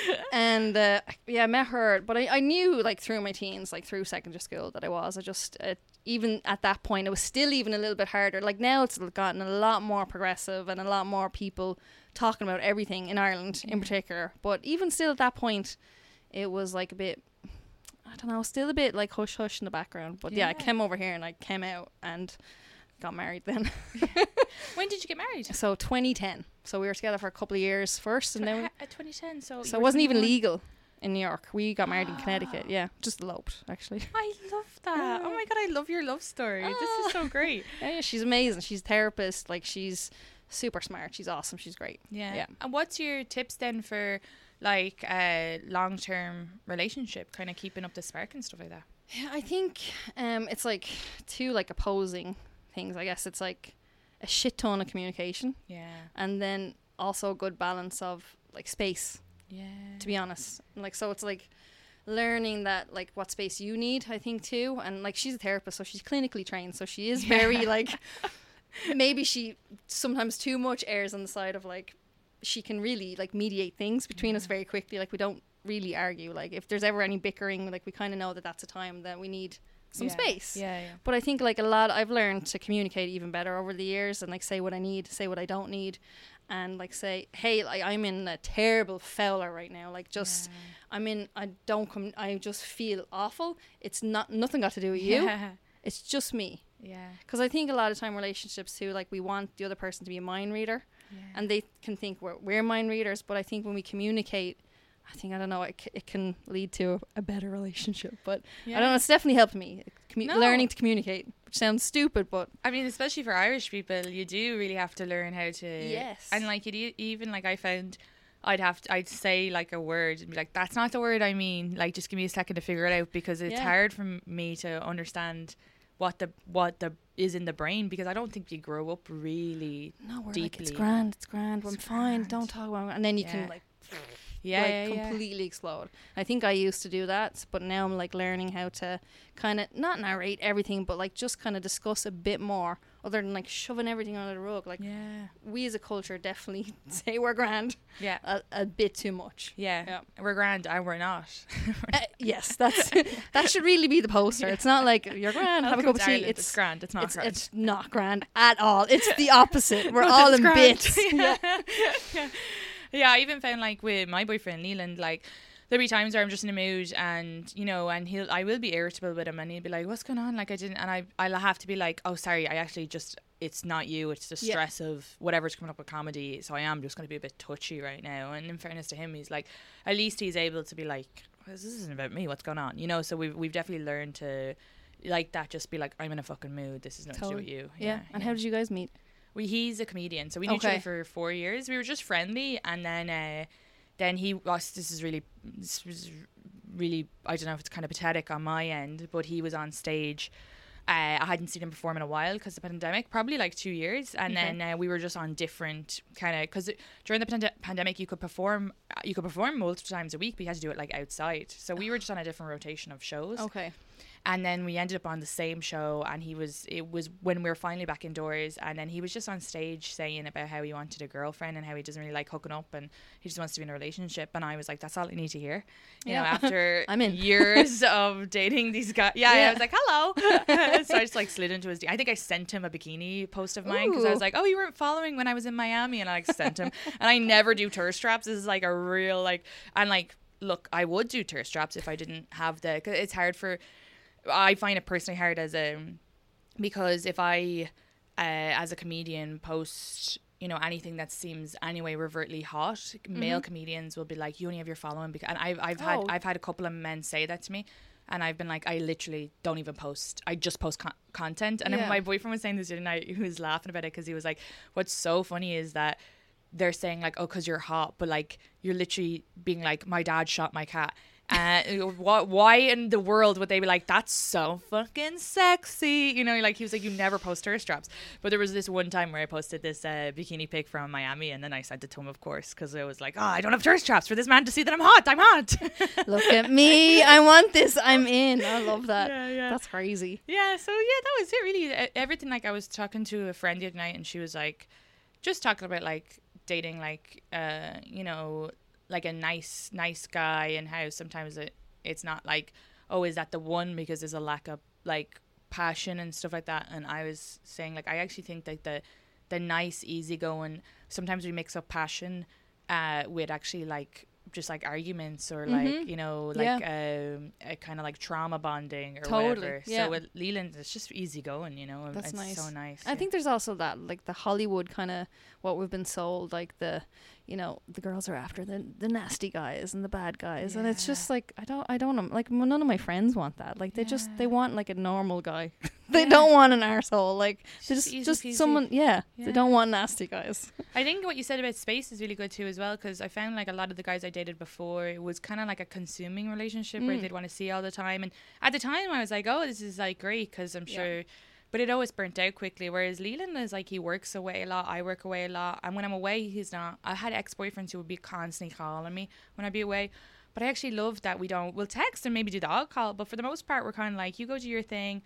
And uh, yeah, I met her, but I, I knew like through my teens, like through secondary school that I was. I just, uh, even at that point, it was still even a little bit harder. Like now it's gotten a lot more progressive and a lot more people talking about everything in Ireland in particular. But even still at that point, it was like a bit, I don't know, still a bit like hush hush in the background. But yeah, yeah I came over here and I came out and got married then. When did you get married? So twenty ten. So we were together for a couple of years first, and then at twenty ten. So so it wasn't even legal in New York. We got married in Connecticut. Yeah, just eloped actually. I love that. Oh my god, I love your love story. This is so great. Yeah, yeah, she's amazing. She's a therapist. Like she's super smart. She's awesome. She's great. Yeah. Yeah. And what's your tips then for like a long term relationship, kind of keeping up the spark and stuff like that? Yeah, I think um, it's like two like opposing things. I guess it's like a shit ton of communication, yeah, and then also a good balance of like space, yeah, to be honest. Like so it's like learning that like what space you need, I think too. And like she's a therapist, so she's clinically trained, so she is very yeah. like maybe she sometimes too much errs on the side of like she can really like mediate things between yeah. us very quickly. Like we don't really argue. Like if there's ever any bickering, like we kind of know that that's a time that we need some yeah. space. Yeah, yeah. But I think like a lot, I've learned to communicate even better over the years and like say what I need, say what I don't need, and like say, hey, like I'm in a terrible fouler right now. Like just, yeah. I'm in, I don't come, I just feel awful. It's not, nothing got to do with you. Yeah. It's just me. Yeah. Because I think a lot of time relationships too, like we want the other person to be a mind reader, yeah. and they can think we're, we're mind readers. But I think when we communicate, I think, I don't know, it, c- it can lead to a, a better relationship. But yeah. I don't know, it's definitely helped me. Commu- no. Learning to communicate, which sounds stupid, but... I mean, especially for Irish people, you do really have to learn how to... Yes. And like, you even like I found... I'd have to, I'd say like a word and be like, that's not the word I mean. Like, just give me a second to figure it out, because it's yeah. hard for me to understand what the what the is in the brain, because I don't think you grow up really no, we're deeply. Like, it's grand, it's grand, it's I'm grand. fine, don't talk about it. And then you yeah. can like... Yeah, like yeah, completely yeah. explode. I think I used to do that, but now I'm like learning how to kind of not narrate everything, but like just kind of discuss a bit more, other than like shoving everything under the rug. Like yeah. we as a culture definitely say we're grand, yeah, a, a bit too much. Yeah, yeah. We're grand and we're not. uh, yes, that's that should really be the poster. Yeah. It's not like you're grand, have a cup of tea. It's, it's grand. It's not. It's, grand. it's not grand at all. It's the opposite. We're all in grand. Bits. yeah. yeah. Yeah, I even found like with my boyfriend Leland, like there'll be times where I'm just in a mood, and you know, and he'll I will be irritable with him, and he'll be like, "What's going on?" Like I didn't, and I I'll have to be like, "Oh, sorry, I actually just it's not you, it's the stress yeah. of whatever's coming up with comedy, so I am just going to be a bit touchy right now." And in fairness to him, he's like, at least he's able to be like, "This isn't about me. What's going on?" You know. So we've we've definitely learned to like that. Just be like, "I'm in a fucking mood. This is nothing totally. to do with you." Yeah. yeah. And yeah. how did you guys meet? We, he's a comedian, so we knew okay. each other for four years. We were just friendly, and then uh, then he was. This is really, this was really. I don't know if it's kind of pathetic on my end, but he was on stage. Uh, I hadn't seen him perform in a while because of the pandemic, probably like two years, and okay. then uh, we were just on different kind of because during the pand- pandemic you could perform, you could perform multiple times a week, but you had to do it like outside. So we were just on a different rotation of shows. Okay. And then we ended up on the same show, and he was, it was when we were finally back indoors, and then he was just on stage saying about how he wanted a girlfriend and how he doesn't really like hooking up and he just wants to be in a relationship. And I was like, that's all I need to hear. You yeah. know, after I'm in. years of dating these guys. Yeah, yeah. I was like, hello. So I just like slid into his, D- I think I sent him a bikini post of mine because I was like, oh, you weren't following when I was in Miami, and I like sent him. And I never do tourist traps. This is like a real like, and like, look, I would do tourist traps if I didn't have the, cause it's hard for, I find it personally hard as a because if I uh, as a comedian post you know anything that seems anyway overtly hot, mm-hmm. male comedians will be like, you only have your following because, and I've I've oh. had I've had a couple of men say that to me, and I've been like, I literally don't even post, I just post con- content. And yeah. then my boyfriend was saying this the other night, he was laughing about it because he was like, what's so funny is that they're saying like, oh, because you're hot, but like you're literally being like, my dad shot my cat. Uh, what? Why in the world would they be like, that's so fucking sexy? You know, like he was like, you never post tourist traps. But there was this one time where I posted this uh, bikini pic from Miami, and then I sent it to him, of course, because I was like, oh, I don't have tourist traps for this man to see that I'm hot. I'm hot. Look at me. I want this. I'm in. I love that. Yeah, yeah. That's crazy. Yeah. So yeah, that was it. Really, everything. Like I was talking to a friend the other night, and she was like, just talking about like dating, like uh, you know, like a nice nice guy, and how sometimes it it's not like, oh, is that the one, because there's a lack of like passion and stuff like that. And I was saying, like, I actually think that the the nice, easygoing, sometimes we mix up passion uh, with actually like just like arguments or like Mhm. you know like Yeah. um, a kind of like trauma bonding or Totally, whatever. yeah. So with Leland, it's just easy going, you know. and That's it's nice. so nice. I yeah. think there's also that, like the Hollywood kind of what we've been sold, like the, you know, the girls are after the the nasty guys and the bad guys, and it's just Yeah. like I don't I don't know, like m- none of my friends want that. Like they just they Yeah. want like a normal guy. They Yeah. don't want an arsehole. Like It's they just just easy just peasy. someone. Yeah, they Yeah. don't want nasty guys. I think what you said about space is really good too as well, because I found like a lot of the guys I dated before, it was kind of like a consuming relationship where Mm. they'd want to see all the time. And at the time I was like, oh, this is like great, because I'm Yeah. sure, but it always burnt out quickly. Whereas Leland is like, he works away a lot, I work away a lot, and when I'm away he's not. I had ex-boyfriends who would be constantly calling me when I'd be away, but I actually love that we don't, we'll text and maybe do the odd call, but for the most part we're kind of like, you go do your thing,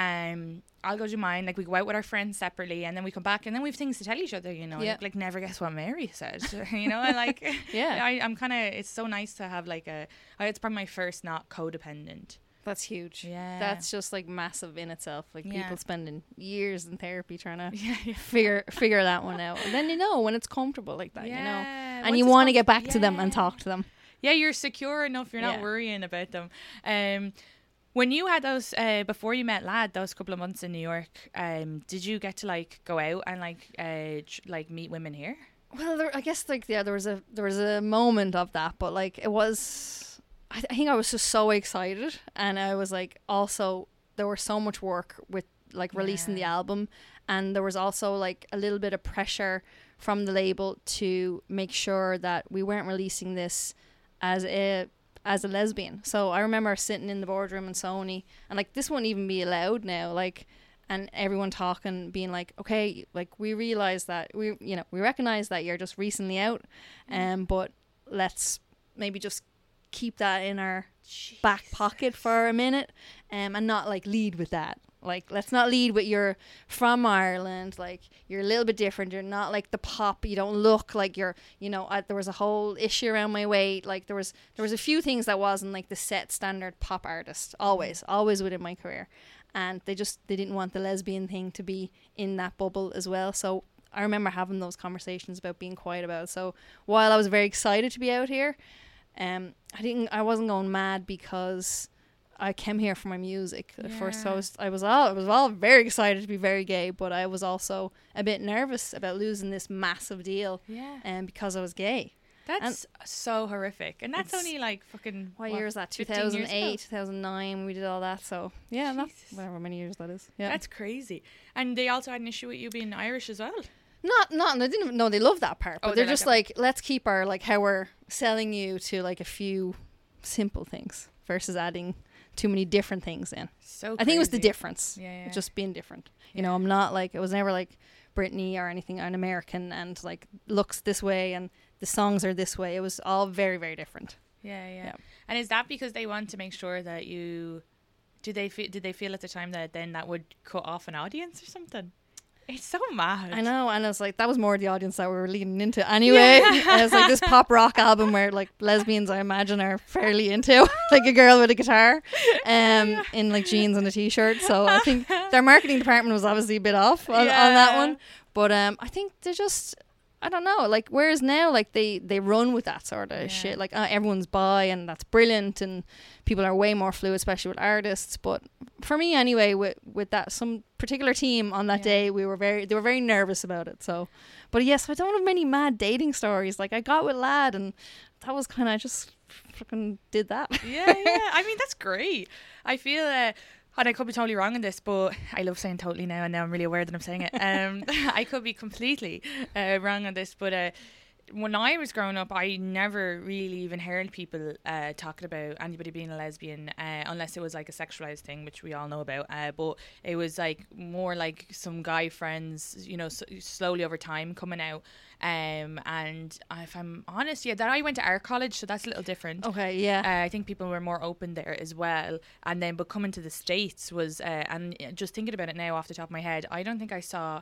um I'll go do mine. Like we go out with our friends separately, and then we come back, and then we have things to tell each other, you know. Yeah. like, like never guess what Mary said. You know, I like Yeah. I, I'm kind of, it's so nice to have like a I, it's probably my first not codependent. That's huge. Yeah. That's just like massive in itself. Like Yeah. people spending years in therapy trying to Yeah, yeah. figure figure that one out. And then you know when it's comfortable like that, you know. Yeah. And Once you it's want to comf- get back to them and yeah. talk to them. Yeah, you're secure enough, you're not Yeah. worrying about them. Um when you had those uh, before you met Lad, those couple of months in New York, um did you get to like go out and like uh tr- like meet women here? Well, there, I guess like yeah, there was a there was a moment of that, but like it was. I, th- I think I was just so excited, and I was like also there was so much work with like releasing the Yeah. album, and there was also like a little bit of pressure from the label to make sure that we weren't releasing this as a as a lesbian. So I remember sitting in the boardroom in Sony, and like this wouldn't even be allowed now, like. And everyone talking, being like, okay, like we realize that we, you know, we recognize that you're just recently out, um, but let's maybe just keep that in our back pocket for a minute, um, and not like lead with that. Like, let's not lead with you're from Ireland. Like, you're a little bit different. You're not like the pop. You don't look like you're, you know, I, there was a whole issue around my weight. Like, there was, there was a few things that wasn't like the set standard pop artist. Always, always within my career. And they just, they didn't want the lesbian thing to be in that bubble as well. So I remember having those conversations about being quiet about it. So while I was very excited to be out here, um, I didn't, I wasn't going mad because I came here for my music at first. So I Yeah. was, I was all, I was all very excited to be very gay, but I was also a bit nervous about losing this massive deal, Yeah. um, because I was gay. That's so horrific. And that's It's- only like fucking What, what, year was that? fifteen years ago? two thousand eight, two thousand nine, we did all that. So yeah, that's Jesus. whatever many years that is. Yeah. That's crazy. And they also had an issue with you being Irish as well. Not, not, they didn't know they love that part, but Oh, they they're like just that like, let's keep our, like, how we're selling you to, like, a few simple things versus adding too many different things in. So I think it was the crazy. difference. Yeah, yeah. Just being different. You Yeah. know, I'm not, like, it was never, like, Britney or anything, an American, and, like, looks this way and the songs are this way. It was all very, very different. Yeah, yeah, Yeah. And is that because they want to make sure that you did they feel did they feel at the time that then that would cut off an audience or something? It's so mad. I know, and it's like that was more the audience that we were leading into anyway. Yeah. And it's like this pop rock album where like lesbians, I imagine, are fairly into, like a girl with a guitar, um, in like jeans and a t-shirt. So I think their marketing department was obviously a bit off on, on that Yeah. one. But um, I think they're just, I don't know, like whereas now like they they run with that sort of Yeah. shit. Like uh, everyone's bi and that's brilliant, and people are way more fluid, especially with artists. But for me anyway, with with that some particular team on that Yeah. day, we were very they were very nervous about it. So, but yes, I don't have many mad dating stories. Like I got with Lad, and that was kind of just fucking did that. yeah, yeah. I mean, that's great. I feel, uh, and I could be totally wrong in this, but I love saying totally now, and now I'm really aware that I'm saying it. Um, I could be completely uh, wrong on this, but uh, when I was growing up, I never really even heard people uh, talking about anybody being a lesbian, uh, unless it was like a sexualized thing, which we all know about. Uh, but it was like more like some guy friends, you know, s- slowly over time coming out. Um, and if I'm honest, yeah, that I went to art college, so that's a little different. Okay, yeah. Uh, I think people were more open there as well. And then, but coming to the States was, uh, and just thinking about it now off the top of my head, I don't think I saw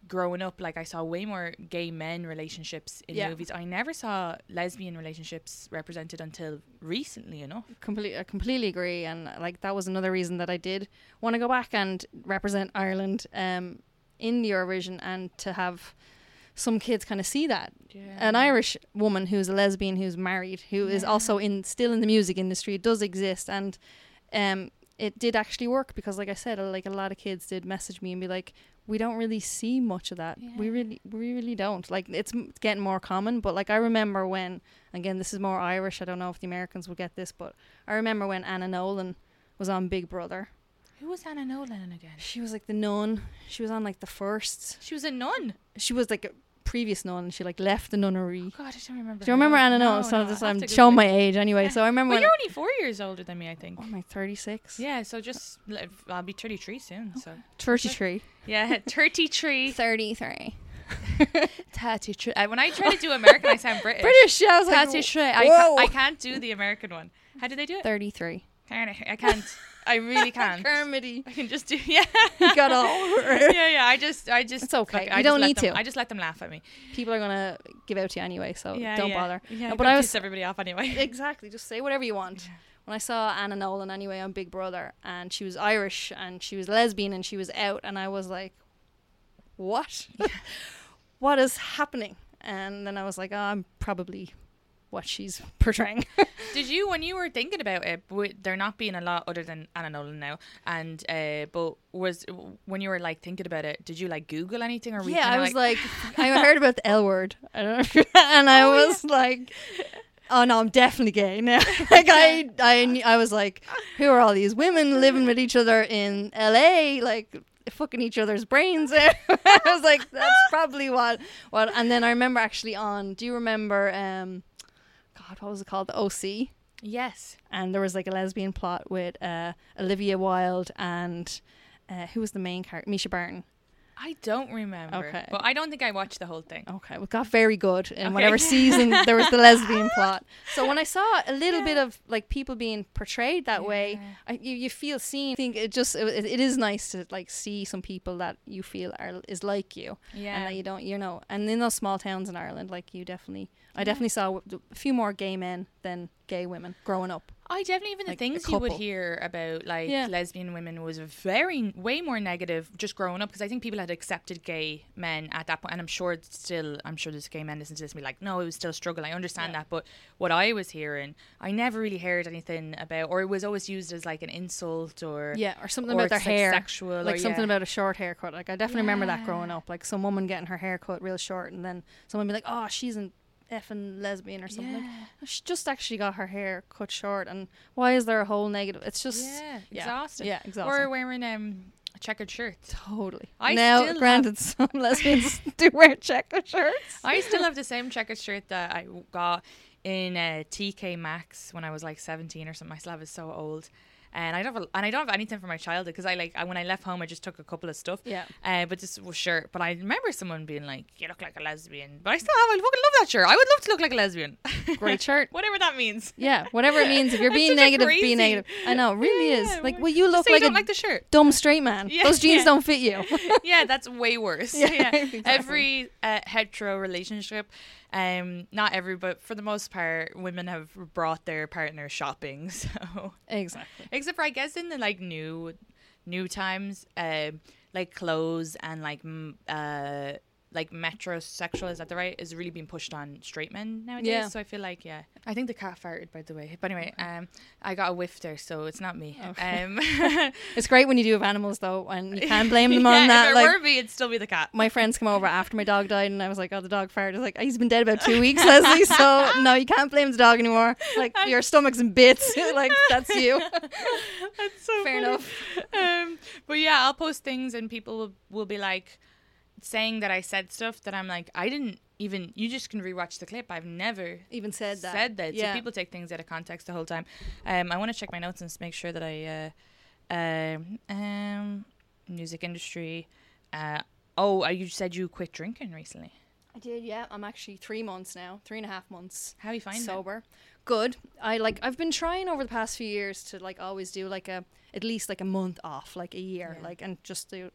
growing up, like I saw way more gay men relationships in Yeah. movies. I never saw lesbian relationships represented until recently enough. Complete, I completely agree, and like that was another reason that I did want to go back and represent Ireland um, in the Eurovision, and to have some kids kind of see that. Yeah. An Irish woman who's a lesbian, who's married, who is Yeah. also in still in the music industry, it does exist, and um, it did actually work because, like I said, like a lot of kids did message me and be like, we don't really see much of that. We Yeah. really, we really don't. Like it's m- getting more common, but like I remember when, again, this is more Irish. I don't know if the Americans will get this, but I remember when Anna Nolan was on Big Brother. Who was Anna Nolan again? She was like the nun. She was on like the first. She was a nun. She was like a previous nun. She like left the nunnery. Oh God, I don't remember. Do you her. remember Anna No, Nolan? So no, just, I'll have I'm to showing Google my it. age anyway. So I remember Well, when. you're only four years older than me, I think. Oh, am I thirty-six? Yeah, so just like, I'll be thirty-three soon. So thirty-three. yeah, thirty-three. thirty-three. thirty-three. Uh, when I try to do American, I sound British. British. Yeah, I was like, thirty-three. I, whoa. ca- I can't do the American one. How do they do it? thirty-three. Can't I? I can't. I really can't. Kermity. I can just do yeah. You got all. yeah, yeah. I just, I just. It's okay. fuck it, You I don't just let need them- to. I just let them laugh at me. People are gonna give out to you anyway, so Yeah, don't yeah. bother. Yeah, No, but but I was piss everybody off anyway. exactly just say whatever you want. Yeah. When I saw Anna Nolan anyway on Big Brother, and she was Irish and she was lesbian and she was out, and I was like, what? What is happening? And then I was like, oh, I'm probably what she's portraying. Did you, when you were thinking about it, with there not being a lot other than Anna Nolan now, and uh, but was when you were like thinking about it, did you like Google anything or were you Yeah, I kinda was like, I heard about the L word, I don't know, and I Oh, was like, oh no, I'm definitely gay now. Like I, I, knew- I was like, who are all these women living with each other in L A, like fucking each other's brains? I was like, that's probably what, what. And then I remember actually on, do you remember, um, God, what was it called, the O C? yes, And there was like a lesbian plot with uh, Olivia Wilde and uh, who was the main character, Misha Barton. I don't remember. Okay. But I don't think I watched the whole thing. Okay, well, it got very good in Okay. whatever season there was the lesbian plot. So when I saw a little bit of like people being portrayed that way, I, you you feel seen. I think it just it, it is nice to like see some people that you feel are is like you, Yeah. and that you don't, you know. And in those small towns in Ireland, like you definitely, I definitely saw a few more gay men than gay women growing up. I definitely, even the Like, a things you would couple. hear about like Yeah. lesbian women was very way more negative just growing up, because I think people had accepted gay men at that point, and I'm sure it's still I'm sure there's gay men listening to this and be like, no, it was still a struggle. I understand Yeah. that, but what I was hearing, I never really heard anything about, or it was always used as like an insult or Yeah, or something or about their it's, like, hair, sexual, like or, something yeah. about a short haircut. Like I definitely remember that Yeah. growing up. Like some woman getting her hair cut real short, and then someone be like, "Oh, she's an effing lesbian" or something. Like, Yeah. "Oh, she just actually got her hair cut short, and why is there a whole negative? It's just yeah, yeah. exhausting. Yeah, exhausting. Or wearing um checkered shirts. Totally. I now, still granted, some lesbians do wear checkered shirts. I still have the same checkered shirt that I got in uh, T K Maxx when I was like seventeen or something. My slab is so old. And I don't have a, and I don't have anything from my childhood, because I like I, when I left home I just took a couple of stuff. Yeah. Uh, but this was shirt. But I remember someone being like, "You look like a lesbian." But I still have. I fucking love that shirt. I would love to look like a lesbian. Great shirt. Whatever that means. Yeah, whatever it means. If you're That's being such a negative, crazy- be negative. I know, it really Yeah, is. Like, well, well, you just look say like you a don't like the shirt. dumb straight man. Yeah, Those jeans yeah. don't fit you. Yeah, that's way worse. Yeah, Yeah, exactly. every uh, hetero relationship, um, not every, but for the most part, women have brought their partner shopping. So Exactly. except for I guess in the like new, new times, uh, like clothes and like m- uh. like metrosexual, is that the right, is really being pushed on straight men nowadays. Yeah. So I feel like, yeah, I think the cat farted, by the way. But anyway, um, I got a whiff there, so it's not me. Okay. Um, It's great when you do have animals though, and you can't blame them yeah, on that. If it Like were me, it'd still be the cat. my friends come over after my dog died, and I was like, "Oh, the dog farted." I was like, "He's been dead about two weeks, Leslie." So no, you can't blame the dog anymore. Like your stomach's in bits. Like that's you. That's so Fair funny. enough. Um, but yeah, I'll post things and people will, will be like saying that I said stuff that I'm like, I didn't even, you just can rewatch the clip. I've never Even said that. said that. Yeah. So people take things out of context the whole time. Um, I want to check my notes and s- make sure that I, uh, um, um, music industry. Uh, oh, uh, you said you quit drinking recently. I did. Yeah, I'm actually three months now, three and a half months. How are you finding it? sober? Good. I like. I've been trying over the past few years to like always do like a at least like a month off, like a year, Yeah. like and just to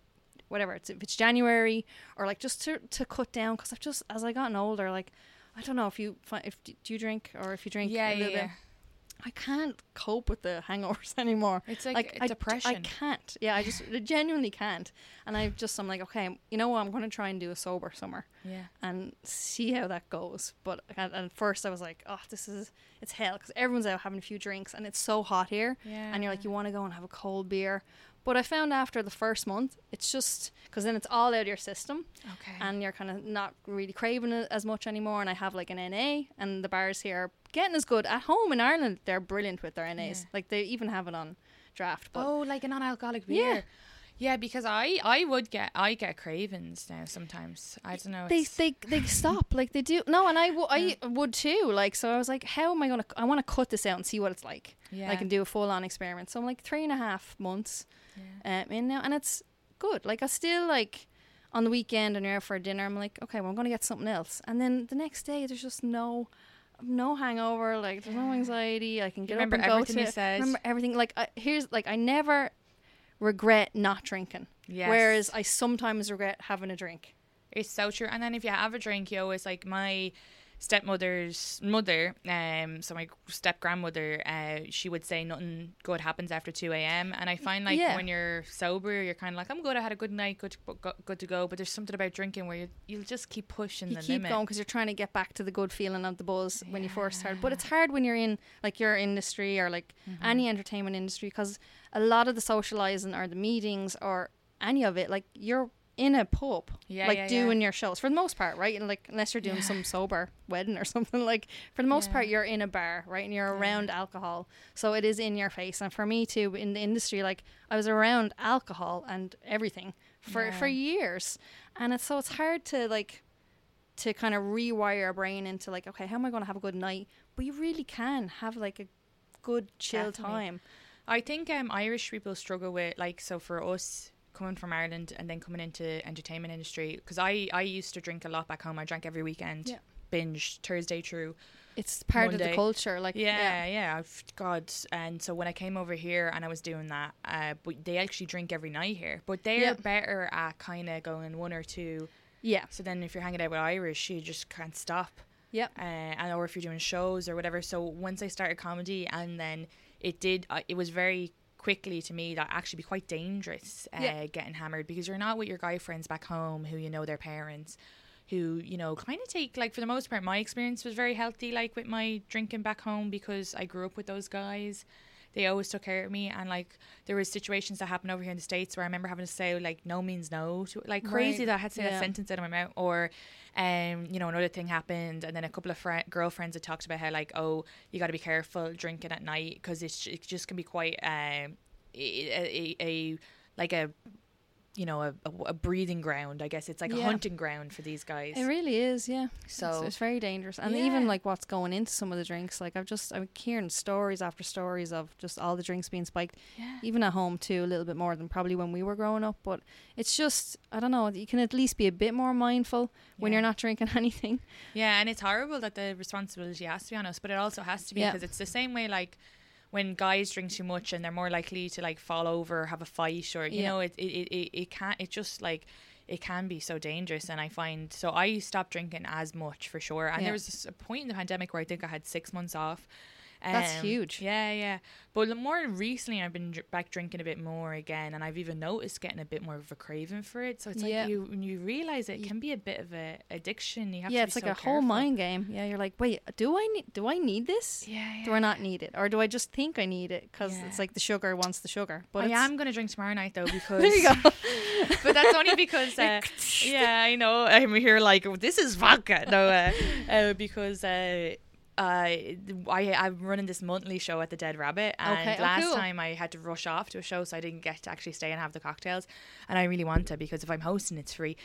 whatever it's if it's January, or like just to to cut down, because I've just as I gotten older, like I don't know if you find, if do you drink or if you drink Yeah, a little yeah, bit. I can't cope with the hangovers anymore. It's like, like a I, depression. I can't. Yeah, I just I genuinely can't. And I just I'm like, okay, you know what? I'm going to try and do a sober summer. Yeah. And see how that goes. But at, at first I was like, oh, this is it's hell, because everyone's out having a few drinks and it's so hot here. Yeah. And you're like, you want to go and have a cold beer. But I found after the first month, it's just because then it's all out of your system. Okay. And you're kind of not really craving it as much anymore. And I have like an N A, and the bars here are getting as good. At home in Ireland, they're brilliant with their N As. Yeah. Like they even have it on draft. But Oh, like a non-alcoholic beer. Yeah. Yeah, because I, I would get I get cravings now sometimes. I don't know. they it's- they they stop, like they do. No, and I, w- I would too. Like, so I was like, how am I gonna? I want to cut this out and see what it's like. Yeah. I can do a full on experiment. So I'm like three and a half months Yeah. um, in now, and it's good. Like I still like on the weekend and you're out for a dinner, I'm like, okay, well I'm gonna get something else, and then the next day there's just no. No hangover, like there's no anxiety. I can get up remember and go everything to you said? remember everything. Like I, here's like I never regret not drinking. Yes. Whereas I sometimes regret having a drink. It's so true. And then if you have a drink, you always like my stepmother's mother, um, so my step grandmother, uh, she would say nothing good happens after two a.m. And I find like Yeah. when you're sober, you're kind of like, I'm good, I had a good night, good, go- good to go. But there's something about drinking where you, you'll just keep pushing You the keep limit. going because you're trying to get back to the good feeling of the buzz when you first started. But Yeah. it's hard when you're in like your industry or like Mm-hmm. any entertainment industry, because a lot of the socializing or the meetings or any of it, like you're in a pub, Yeah, like yeah, yeah. doing your shows for the most part, right? And like unless you're doing Yeah. some sober wedding or something, like for the most Yeah. part you're in a bar, right? And you're around alcohol, so it is in your face. And for me too, in the industry, like I was around alcohol and everything for Yeah. for years, and it's so it's hard to like to kind of rewire your brain into like, okay, how am I going to have a good night? But you really can have like a good chill Definitely. time. I think um, Irish people struggle with, like, so for us coming from Ireland and then coming into entertainment industry, because I, I used to drink a lot back home. I drank every weekend, Yeah. binge Thursday through. It's part of Monday. the culture, like Yeah, yeah, I've, God. And so when I came over here and I was doing that, uh, but they actually drink every night here, but they're Yeah. better at kind of going one or two. yeah, So then if you're hanging out with Irish, you just can't stop. yeah. uh, and or if you're doing shows or whatever. So once I started comedy, and then it did, uh, it was very quickly to me that actually be quite dangerous uh, Yeah. getting hammered, because you're not with your guy friends back home who you know their parents, who you know kind of take, like, for the most part my experience was very healthy, like with my drinking back home, because I grew up with those guys. They always took care of me, and like there was situations that happened over here in the States where I remember having to say like no means no to, like crazy Right. that I had to say Yeah. that sentence out of my mouth. Or um you know, another thing happened, and then a couple of fri girlfriends had talked about how like, oh, you got to be careful drinking at night, because it's it just can be quite um a, a, a like a you know a, a, a breathing ground, I guess. It's like a Yeah. hunting ground for these guys. It really is, yeah. So- it's, it's very dangerous, and Yeah. even like what's going into some of the drinks. Like I've just I'm hearing stories after stories of just all the drinks being spiked, Yeah. even at home too, a little bit more than probably when we were growing up. But it's just I don't know. You can at least be a bit more mindful when Yeah. you're not drinking anything. Yeah, and it's horrible that the responsibility has to be on us, but it also has to be, Yeah. because it's the same way like when guys drink too much and they're more likely to like fall over or have a fight, or you Yeah. know, it it, it it it can't it just like it can be so dangerous. And I find, so I stopped drinking as much for sure, and Yeah. there was this, a point in the pandemic where I think I had six months off. That's Um, huge. Yeah, yeah. But the more recently, I've been dr- back drinking a bit more again, and I've even noticed getting a bit more of a craving for it. So it's Yeah. like you when you realize it, it can be a bit of a addiction. You have Yeah, to it's be like so a whole careful. mind game. Yeah, you're like, wait, do I need do I need this? Yeah, Do I not need it, or do I just think I need it because Yeah. it's like the sugar wants the sugar? But I it's, am going to drink tomorrow night though, because There you go. but that's only because uh, yeah, I know, I'm here like, oh, this is vodka. No, uh, uh, because uh, uh, I I'm running this monthly show at the Dead Rabbit, and Okay, oh, last cool. time I had to rush off to a show, so I didn't get to actually stay and have the cocktails, and I really want to, because if I'm hosting, it's free,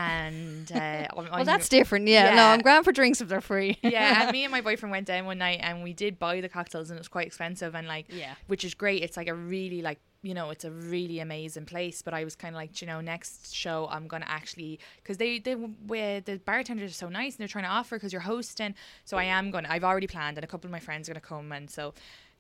and uh, I'm, Well, that's different. Yeah, no, Yeah. I'm grand for drinks if they're free. yeah, and me and my boyfriend went down one night and we did buy the cocktails, and it was quite expensive, and like, Yeah. which is great. It's like a really like, you know, it's a really amazing place. But I was kind of like, you know, next show I'm gonna actually, because they they where the bartenders are so nice and they're trying to offer because you're hosting. So I am gonna. I've already planned, and a couple of my friends are gonna come, and so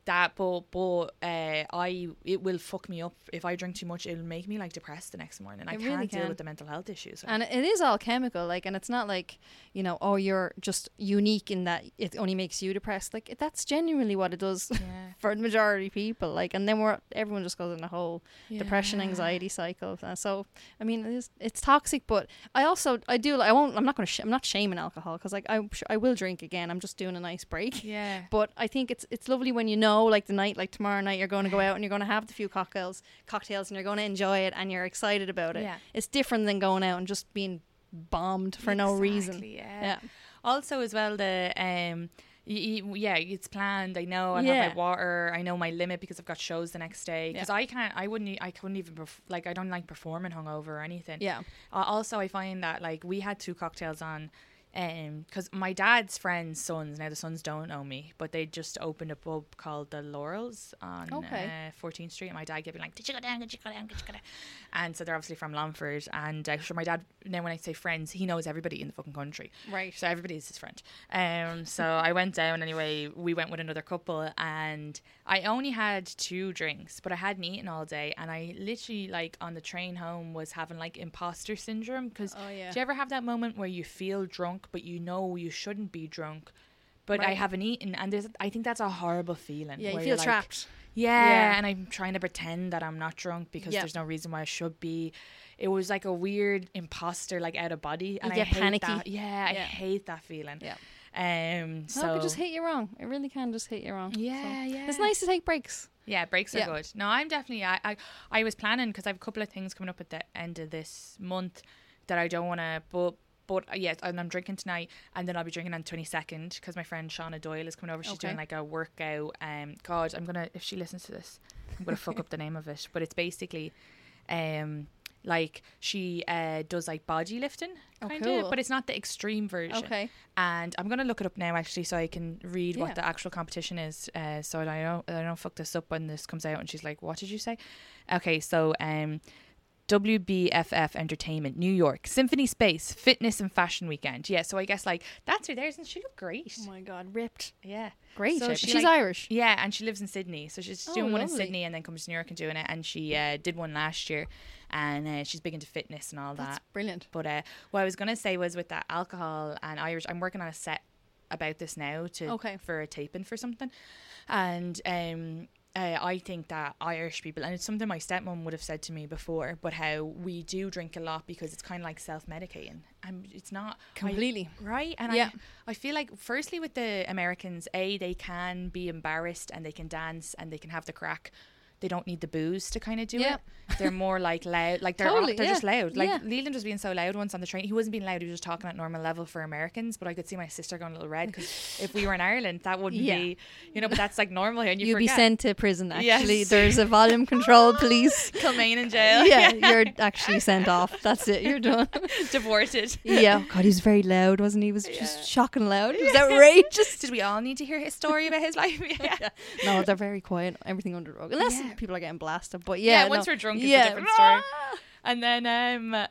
that, but but uh, I it will fuck me up if I drink too much. It'll make me like depressed the next morning. I It can't really deal can. with the mental health issues. And it is all chemical, like, and it's not like, you know, oh, you're just unique in that it only makes you depressed. Like, it, that's genuinely what it does Yeah. for the majority of people. Like, and then we're everyone just goes in a whole depression, Yeah. anxiety cycle. Uh, so, I mean, it is, it's toxic. But I also, I do, I won't, I'm not going to, sh- I'm not shaming alcohol because, like, I, I will drink again. I'm just doing a nice break. Yeah. But I think it's it's lovely when you know, like, the night, like tomorrow night, you're going to go out and you're going to have the few cocktails, cocktails, and you're going to enjoy it and you're excited about it. Yeah. It's different than going out and just being bombed for no reason. Exactly, Yeah. Yeah. Also, as well, the um, y- y- yeah, it's planned. I know I Yeah. have my water. I know my limit because I've got shows the next day. Because Yeah. I can't. I wouldn't. e- I couldn't even. Perf- like I don't like performing hungover or anything. Yeah. Uh, also, I find that like we had two cocktails on. Um, because my dad's friends' sons, now the sons don't know me, but they just opened a pub called the Laurels on Okay. uh, fourteenth Street. And my dad kept being like, "Did you go down? Did you go down? Did you go down?" And so they're obviously from Longford. And uh, sure, my dad, now when I say friends, he knows everybody in the fucking country. Right. So everybody's his friend. Um, so I went down anyway. We went with another couple, and I only had two drinks, but I hadn't eaten all day, and I literally like on the train home was having like imposter syndrome. Because Oh, yeah. do you ever have that moment where you feel drunk, but you know you shouldn't be drunk, but I Right. haven't eaten, and there's I think that's a horrible feeling. Yeah, you where feel you're like, trapped. yeah, Yeah. and I'm trying to pretend that I'm not drunk because Yeah. there's no reason why I should be. It was like a weird imposter, like out of body, and I get hate panicky. that. Yeah, I Yeah. hate that feeling. Yeah. Um. No, So it could just hit you wrong. It really can just hit you wrong. Yeah, So yeah. It's nice to take breaks. yeah, breaks are Yeah. good. No, I'm definitely. I I, I was planning because I have a couple of things coming up at the end of this month that I don't want to. But but uh, yes, and I'm drinking tonight, and then I'll be drinking on the twenty-second because my friend Shauna Doyle is coming over. She's Okay. doing like a workout. Um, God, I'm gonna if she listens to this, I'm gonna fuck up the name of it. But it's basically, um. Like she uh, does like body lifting, Oh, kind cool. of, but it's not the extreme version. Okay. And I'm gonna look it up now actually, so I can read Yeah. what the actual competition is. Uh, so that I don't, I don't fuck this up when this comes out. And she's like, "What did you say?" Okay, so um, W B F F Entertainment, New York, Symphony Space, Fitness and Fashion Weekend. Yeah, so I guess like that's her there, and she looked great. Oh my God, ripped. Yeah, Great. So shape. she, She's like- Irish. Yeah, and she lives in Sydney, so she's Oh, doing one in lovely. Sydney and then comes to New York and doing it. And she uh, did one last year, and uh, she's big into fitness and all That's that. brilliant. But uh, what I was gonna say was with that alcohol and Irish, I'm working on a set about this now to Okay. for a taping for something, and um. Uh, I think that Irish people, and it's something my stepmom would have said to me before, but how we do drink a lot because it's kind of like self-medicating, and it's not I- Completely. right. And Yeah. I, I feel like firstly with the Americans, a they can be embarrassed and they can dance and they can have the crack. They don't need the booze to kind of do Yeah. it. They're more like loud, like they're Totally, they're yeah. just loud. Like Yeah. Leland was being so loud once on the train. He wasn't being loud. He was just talking at normal level for Americans. But I could see my sister going a little red because if we were in Ireland, that wouldn't Yeah. be, you know. But that's like normal here, and you You'd be forget. sent to prison, actually. Yes. There's a volume control police. Kilmaine in jail. Yeah, you're actually sent off. That's it. You're done. Deported. Yeah. God, he was very loud, wasn't he? He was just shocking loud. It was outrageous. Did we all need to hear his story about his life? Yeah. No, they're very quiet. Everything under the rug. Unless Yeah. people are getting blasted. But Yeah, yeah, once no. we're drunk, it's yeah. a different story. And then um uh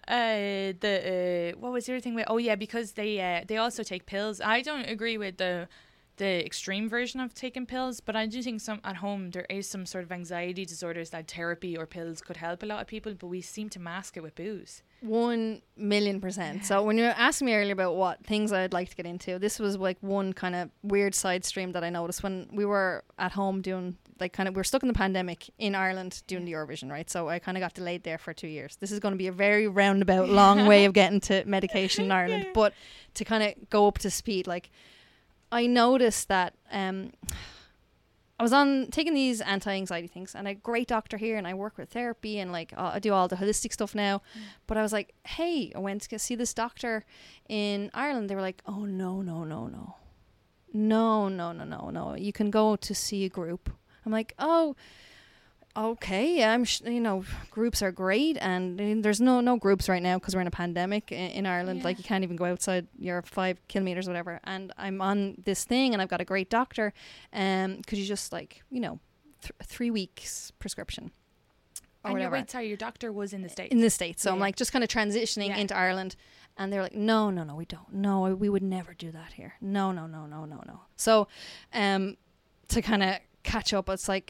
the uh, what was the other thing with oh yeah because they uh, they also take pills. I don't agree with the the extreme version of taking pills, but I do think some at home there is some sort of anxiety disorders that therapy or pills could help a lot of people, but we seem to mask it with booze. One million percent. So when you were asking me earlier about what things I'd like to get into, this was like one kind of weird side stream that I noticed when we were at home doing like kind of we were stuck in the pandemic in Ireland doing the Eurovision, right? So I kind of got delayed there for two years. This is going to be a very roundabout, long way of getting to medication in Ireland, but to kind of go up to speed, like I noticed that um, I was on taking these anti-anxiety things, and I had a great doctor here, and I work with therapy, and like uh, I do all the holistic stuff now. Mm. But I was like, hey, I went to see this doctor in Ireland. They were like, oh no, no, no, no, no, no, no, no, no. You can go to see a group. I'm like, oh, okay. I'm, sh- you know, groups are great, and uh, there's no no groups right now because we're in a pandemic in, in Ireland. Yeah. Like you can't even go outside your five kilometers, or whatever. And I'm on this thing, and I've got a great doctor. Um, could you just like, you know, th- three weeks prescription or And your whatever wait, sorry, your doctor was in the States. in the States. So I'm Yeah. like just kind of transitioning Yeah. into Ireland, and they're like, no, no, no, we don't. No, we would never do that here. No, no, no, no, no, no. So, um, to kind of catch up. It's like,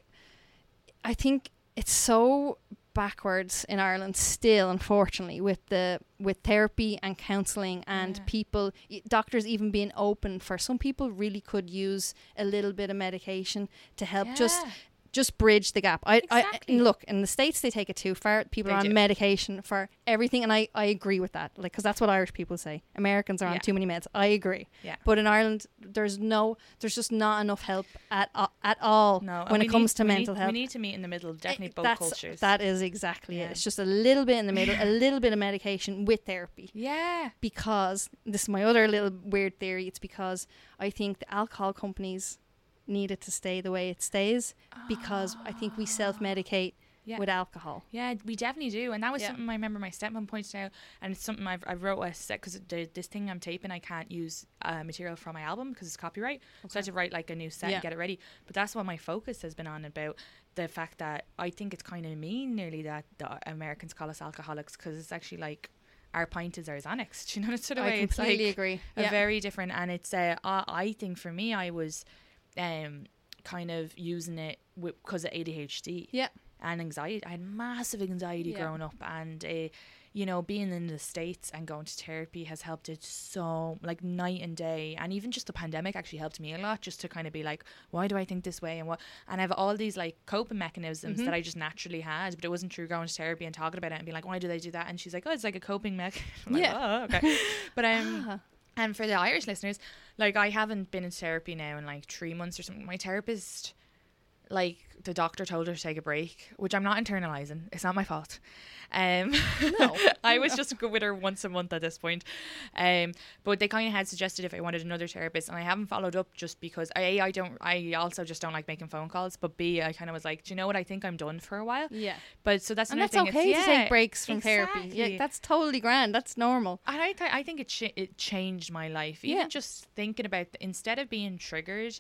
I think it's so backwards in Ireland still, unfortunately, with the with therapy and counselling and Yeah. people, y- doctors even being open for some people really could use a little bit of medication to help just Yeah. just bridge the gap. I, Exactly. I look, in the States they take it too far. People They are on do. medication for everything, and I, I agree with that. Like, because that's what Irish people say. Americans are on Yeah. too many meds. I agree. Yeah. But in Ireland, there's no, there's just not enough help at uh, at all No, and when we it comes need- to we mental need, health. We need to meet in the middle, definitely Eh, both that's, cultures. That is exactly Yeah. it. It's just a little bit in the middle, a little bit of medication with therapy. yeah. Because this is my other little weird theory. It's because I think the alcohol companies need it to stay the way it stays, because I think we self-medicate Yeah. with alcohol. Yeah, we definitely do, and that was Yeah. something I remember my stepmom pointed out, and it's something I've I wrote a set because this thing I'm taping, I can't use uh, material from my album because it's copyright, so I had to write like a new set Yeah. and get it ready. But that's what my focus has been on, about the fact that I think it's kind of mean nearly that the Americans call us alcoholics, because it's actually like our pint is our Xanax. Do you know what sort of I way? It's completely like agree. a Yeah. very different, and it's uh, I, I think for me I was um kind of using it because of A D H D. Yeah. And anxiety. I had massive anxiety Yeah. growing up, and uh, you know, being in the States and going to therapy has helped it so, like, night and day. And even just the pandemic actually helped me a lot, just to kind of be like, why do I think this way, and what, and I have all these like coping mechanisms Mm-hmm. that I just naturally had, but it wasn't through going to therapy and talking about it and being like, why do they do that? And she's like, oh, it's like a coping mechanism. Like, Yeah. oh, okay. But um Ah. and for the Irish listeners, like, I haven't been in therapy now in like three months or something. My therapist, like, the doctor told her to take a break, which I'm not internalizing. It's not my fault. Um, No. I was just go with her once a month at this point. Um, but they kind of had suggested if I wanted another therapist, and I haven't followed up just because A, I don't, I also just don't like making phone calls, but B, I kind of was like, do you know what? I think I'm done for a while. Yeah. But so that's And another that's thing. okay It's- to yeah, take breaks from therapy. exactly. Yeah, that's totally grand. That's normal. And I, th- I think it ch- it changed my life. Even Yeah. just thinking about th- instead of being triggered,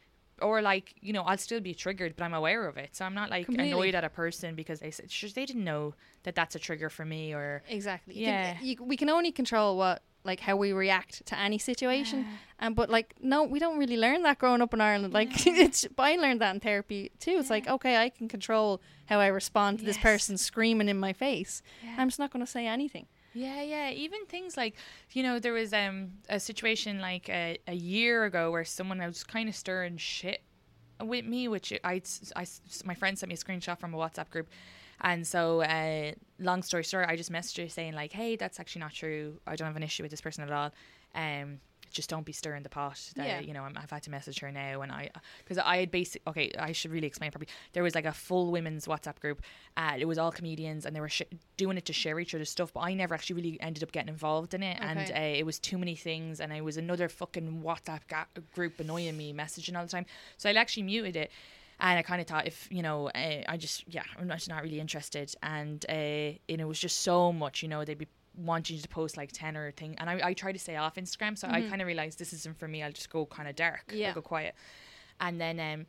or like, you know, I'll still be triggered, but I'm aware of it. So I'm not like Completely. annoyed at a person because they said, sure, they didn't know that that's a trigger for me, or Exactly. You Yeah. Can, you, we can only control what, like, how we react to any situation. And but like, no, we don't really learn that growing up in Ireland. Like, it's. But I learned that in therapy too. It's like, okay, I can control how I respond to this Yes. person screaming in my face. Yeah. I'm just not going to say anything. Yeah, yeah. Even things like, you know, there was um a situation like a, a year ago where someone was kind of stirring shit with me, which I, I, my friend sent me a screenshot from a WhatsApp group. And so, uh, long story short, I just messaged her saying like, hey, that's actually not true. I don't have an issue with this person at all. Um, just don't be stirring the pot. That, Yeah. You know, I'm, I've had to message her now, and I, because I had basic. Okay, I should really explain properly. There was like a full women's WhatsApp group. Uh, it was all comedians, and they were sh- doing it to share each other's stuff. But I never actually really ended up getting involved in it, and Okay. uh, it was too many things, and it was another fucking WhatsApp ga- group annoying me, messaging all the time. So I actually muted it. And I kind of thought, if, you know, uh, I just, yeah, I'm not, not really interested. And, uh, and it was just so much, you know, they'd be wanting you to post like ten or thing. And I, I try to stay off Instagram. So I kind of realized this isn't for me. I'll just go kind of dark. Yeah. I'll go quiet. And then um,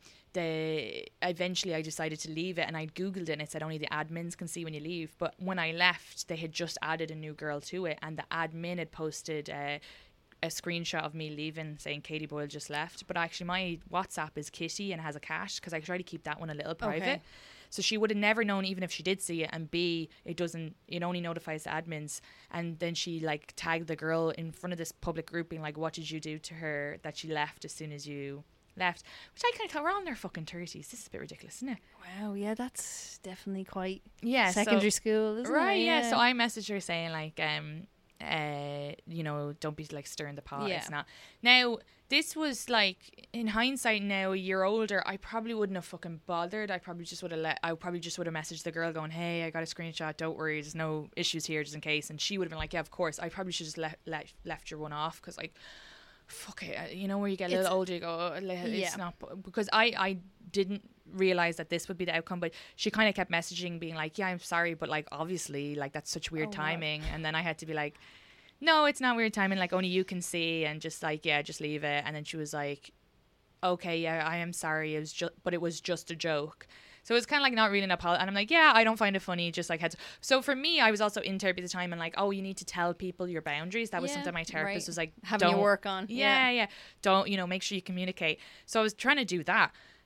the eventually I decided to leave it, and I Googled it, and it said only the admins can see when you leave. But when I left, they had just added a new girl to it, and the admin had posted uh, a screenshot of me leaving saying Katie Boyle just left. But actually my WhatsApp is Kitty and has a cache, because I try to keep that one a little private. Okay. So she would have never known, even if she did see it. And B, it doesn't, it only notifies the admins. And then she like tagged the girl in front of this public group being like, what did you do to her that she left as soon as you left? Which I kind of thought, we're all in their fucking thirties. This is a bit ridiculous, isn't it? Wow, yeah, that's definitely quite Yeah. secondary so, school, isn't right, it? yeah. So I messaged her saying like, um, uh, you know, don't be like stirring the pot. Yeah. It's not. Now, this was like, in hindsight now, a year older, I probably wouldn't have fucking bothered. I probably just would have let, I probably just would have messaged the girl going, hey, I got a screenshot, don't worry, there's no issues here, just in case. And she would have been like, yeah, of course. I probably should just let, let left your one off, because like, fuck it, uh, you know, where you get a little It's- older, you go, oh, le- it's Yeah. not, because I, I didn't realize that this would be the outcome, but she kind of kept messaging being like, yeah, I'm sorry, but like, obviously, like, that's such weird Oh, wow. timing. And then I had to be like, no, it's not weird timing, like, only you can see, and just like, yeah, just leave it. And then she was like, okay, yeah, I am sorry, it was just, but it was just a joke. So it was kind of like not really an apology. And I'm like, yeah, I don't find it funny. Just like, had to. So for me, I was also in therapy at the time, and like, oh, you need to tell people your boundaries. That was Yeah, something my therapist right. was like, Having you don't work on. Yeah, Yeah. yeah. Don't, you know, make sure you communicate. So I was trying to do that.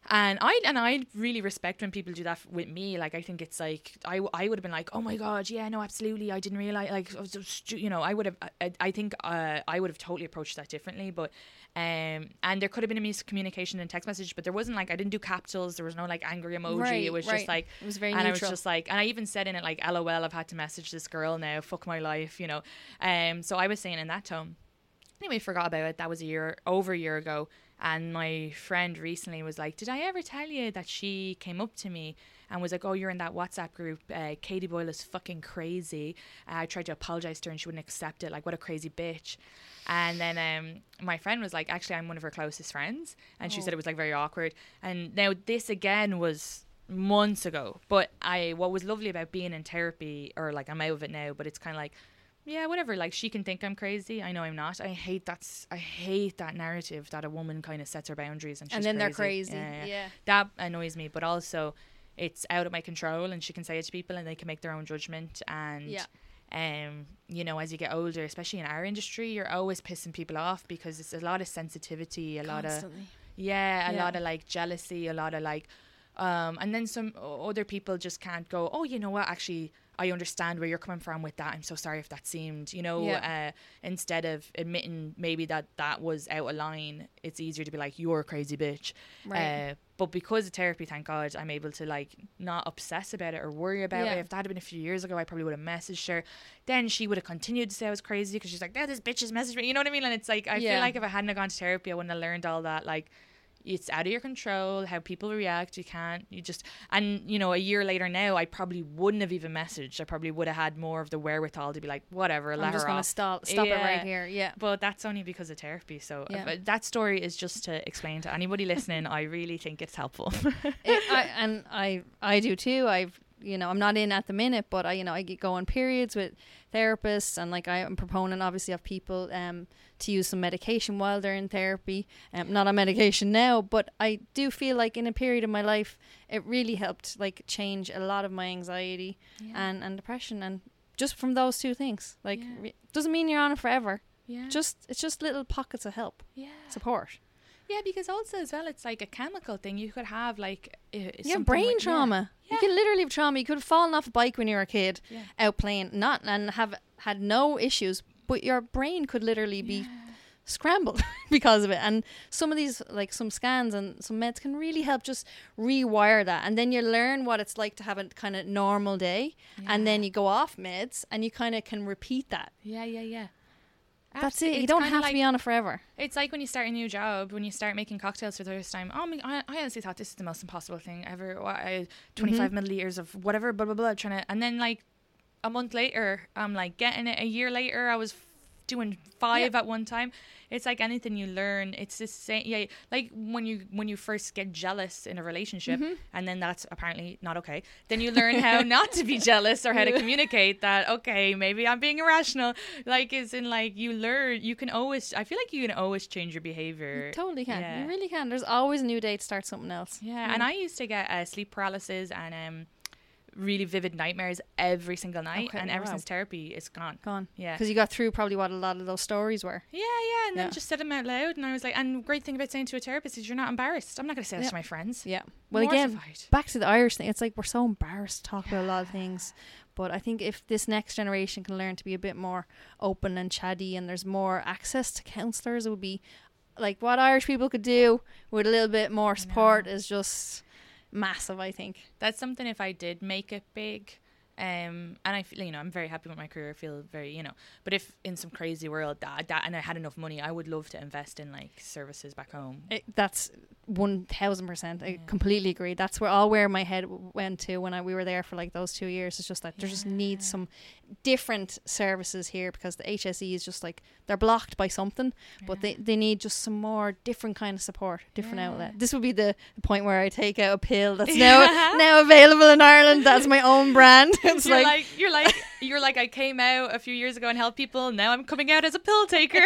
And I and I really respect when people do that with me. Like, I think it's like I, I would have been like, oh my god, yeah, no, absolutely, I didn't realize. Like, I was just, you know, I would have. I, I think uh, I would have totally approached that differently. But um, and there could have been a miscommunication in text message, but there wasn't like I didn't do capitals. There was no like angry emoji. Right, it was right. just like it was very and neutral. I was just like, and I even said in it like, lol, I've had to message this girl now. Fuck my life, you know. Um, so I was saying in that tone. Anyway, forgot about it. That was a year over a year ago. And my friend recently was like, did I ever tell you that she came up to me and was like, oh, you're in that WhatsApp group. Uh, Katie Boyle is fucking crazy. Uh, I tried to apologize to her and she wouldn't accept it. Like, what a crazy bitch. And then um, my friend was like, actually, I'm one of her closest friends. And oh. she said it was like very awkward. And now this again was months ago. But I, what was lovely about being in therapy, or like I'm out of it now, but it's kind of like, yeah, whatever. Like, she can think I'm crazy. I know I'm not. I hate that. I hate that narrative that a woman kind of sets her boundaries and she's and then crazy. they're crazy. Yeah, yeah. yeah, that annoys me. But also, it's out of my control, and she can say it to people, and they can make their own judgment. And yeah. um, you know, as you get older, especially in our industry, you're always pissing people off because it's a lot of sensitivity, a Constantly. lot of yeah, a Yeah. lot of like jealousy, a lot of like, um, and then some other people just can't go, oh, you know what, actually, I understand where you're coming from with that. I'm so sorry if that seemed, you know, Yeah. uh, instead of admitting maybe that that was out of line, it's easier to be like, you're a crazy bitch. Right. Uh, but because of therapy, thank God, I'm able to like not obsess about it or worry about Yeah. it. If that had been a few years ago, I probably would have messaged her. Then she would have continued to say I was crazy because she's like, yeah, this bitch has messaged me. You know what I mean? And it's like, I Yeah. feel like if I hadn't have gone to therapy, I wouldn't have learned all that. Like, it's out of your control how people react. You can't, you just, and you know, a year later now, I probably wouldn't have even messaged. I probably would have had more of the wherewithal to be like, whatever, let I'm just her gonna off. stop stop it Yeah. right here. Yeah. But that's only because of therapy. So Yeah. if, uh, that story is just to explain to anybody listening. I really think it's helpful. it, I, and I I do too. I've you know I'm not in at the minute, but I you know I get go on periods with therapists, and like I am a proponent obviously of people um to use some medication while they're in therapy. Um, not on medication now, but I do feel like in a period of my life it really helped like change a lot of my anxiety Yeah. and and depression, and just from those two things. Like Yeah. re- doesn't mean you're on it forever. yeah. Just it's just little pockets of help, yeah. support. Yeah, because also as well, it's like a chemical thing. You could have like uh, Yeah, something brain with- trauma. Yeah. You can literally have trauma. You could have fallen off a bike when you were a kid, Yeah. out playing, not and have had no issues, but your brain could literally be scrambled because of it. And some of these, like some scans and some meds, can really help just rewire that. And then you learn what it's like to have a kind of normal day, and then you go off meds, and you kind of can repeat that. Yeah, yeah, yeah. That's Abso- it. You it's don't kinda have like, to be on it forever. It's like when you start a new job, when you start making cocktails for the first time. Oh, my, I, I honestly thought this is the most impossible thing ever. What, I, twenty-five Mm-hmm. milliliters of whatever, blah, blah, blah, trying to, and then like a month later, I'm like getting it. A year later, I was f- doing five Yeah. at one time. It's like anything you learn. It's the same. Yeah, like when you when you first get jealous in a relationship, Mm-hmm. and then that's apparently not okay. Then you learn how not to be jealous or how to communicate that. Okay, maybe I'm being irrational. Like, is in like you learn. You can always. I feel like you can always change your behavior. You totally can. Yeah. You really can. There's always a new day to start something else. Yeah, and I used to get uh, sleep paralysis and um, really vivid nightmares every single night, Okay, and ever wow. since therapy, it's gone. Gone. Yeah. Because you got through probably what a lot of those stories were. Yeah, yeah, and Yeah. then just said them out loud, and I was like, and great thing about saying to a therapist is you're not embarrassed. I'm not going to say that Yeah. to my friends. Yeah. Well, again, Mortified. back to the Irish thing. It's like we're so embarrassed to talk about a lot of things. But I think if this next generation can learn to be a bit more open and chatty, and there's more access to counsellors, it would be like what Irish people could do with a little bit more support is just massive, I think. That's something if I did make it big. Um, and I feel, you know, I'm very happy with my career. I feel very, you know, but if in some crazy world that, that and I had enough money, I would love to invest in like services back home. It, that's one thousand percent. I Yeah. completely agree. That's where all where my head w- went to when I we were there for like those two years. It's just that there just needs some different services here, because the H S E is just like they're blocked by something, but they, they need just some more different kind of support, different Yeah. outlet. This would be the, the point where I take out a pill that's now now available in Ireland. That's my own brand. It's you're like, like, you're like you're like I came out a few years ago and helped people. Now I'm coming out as a pill taker.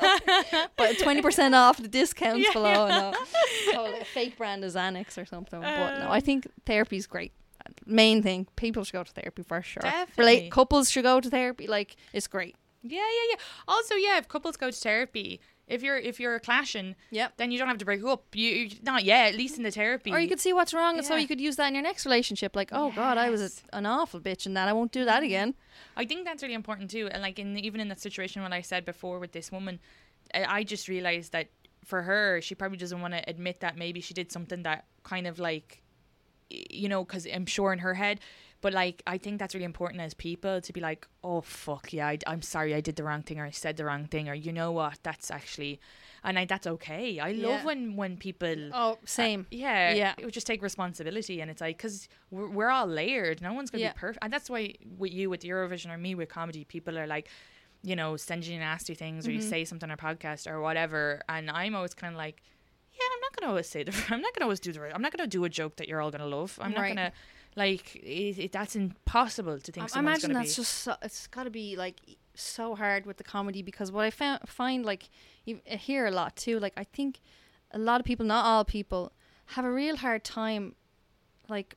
but twenty percent off the discounts Yeah, below. yeah. No. So like a fake brand is Xanax or something. But no, I think therapy's great. Main thing, people should go to therapy for sure. Definitely. Relate, couples should go to therapy. Like, it's great. Yeah, yeah, yeah. Also, yeah, if couples go to therapy, If you're if you're clashing, Yep. then you don't have to break up. You you- not yet, at least in the therapy. Or you could see what's wrong, and so Yeah. you could use that in your next relationship. Like, oh God, I was Yes. a, an awful bitch, and that I won't do that again. I think that's really important too. And like in even in that situation when I said before with this woman, I I just realized that for her, she probably doesn't want to admit that maybe she did something that kind of like, y- you know, because I'm sure in her head. But like, I think that's really important as people to be like, oh fuck yeah, I, I'm sorry, I did the wrong thing, or I said the wrong thing, or you know what, that's actually, and I, that's okay. I love Yeah. when when people. Oh, same. Yeah, Yeah. it would just take responsibility, and it's like because we're, we're all layered. No one's gonna Yeah. be perfect, and that's why with you with Eurovision or me with comedy, people are like, you know, send you nasty things or you say something on our podcast or whatever, and I'm always kind of like, yeah, I'm not gonna always say the, I'm not gonna always do the, I'm not gonna do a joke that you're all gonna love. I'm not Right. gonna, like, it, it, that's impossible to think. I someone's imagine gonna that's be. just so, it's got to be like so hard with the comedy, because what I found, find like you I hear a lot too, like I think a lot of people, not all people, have a real hard time like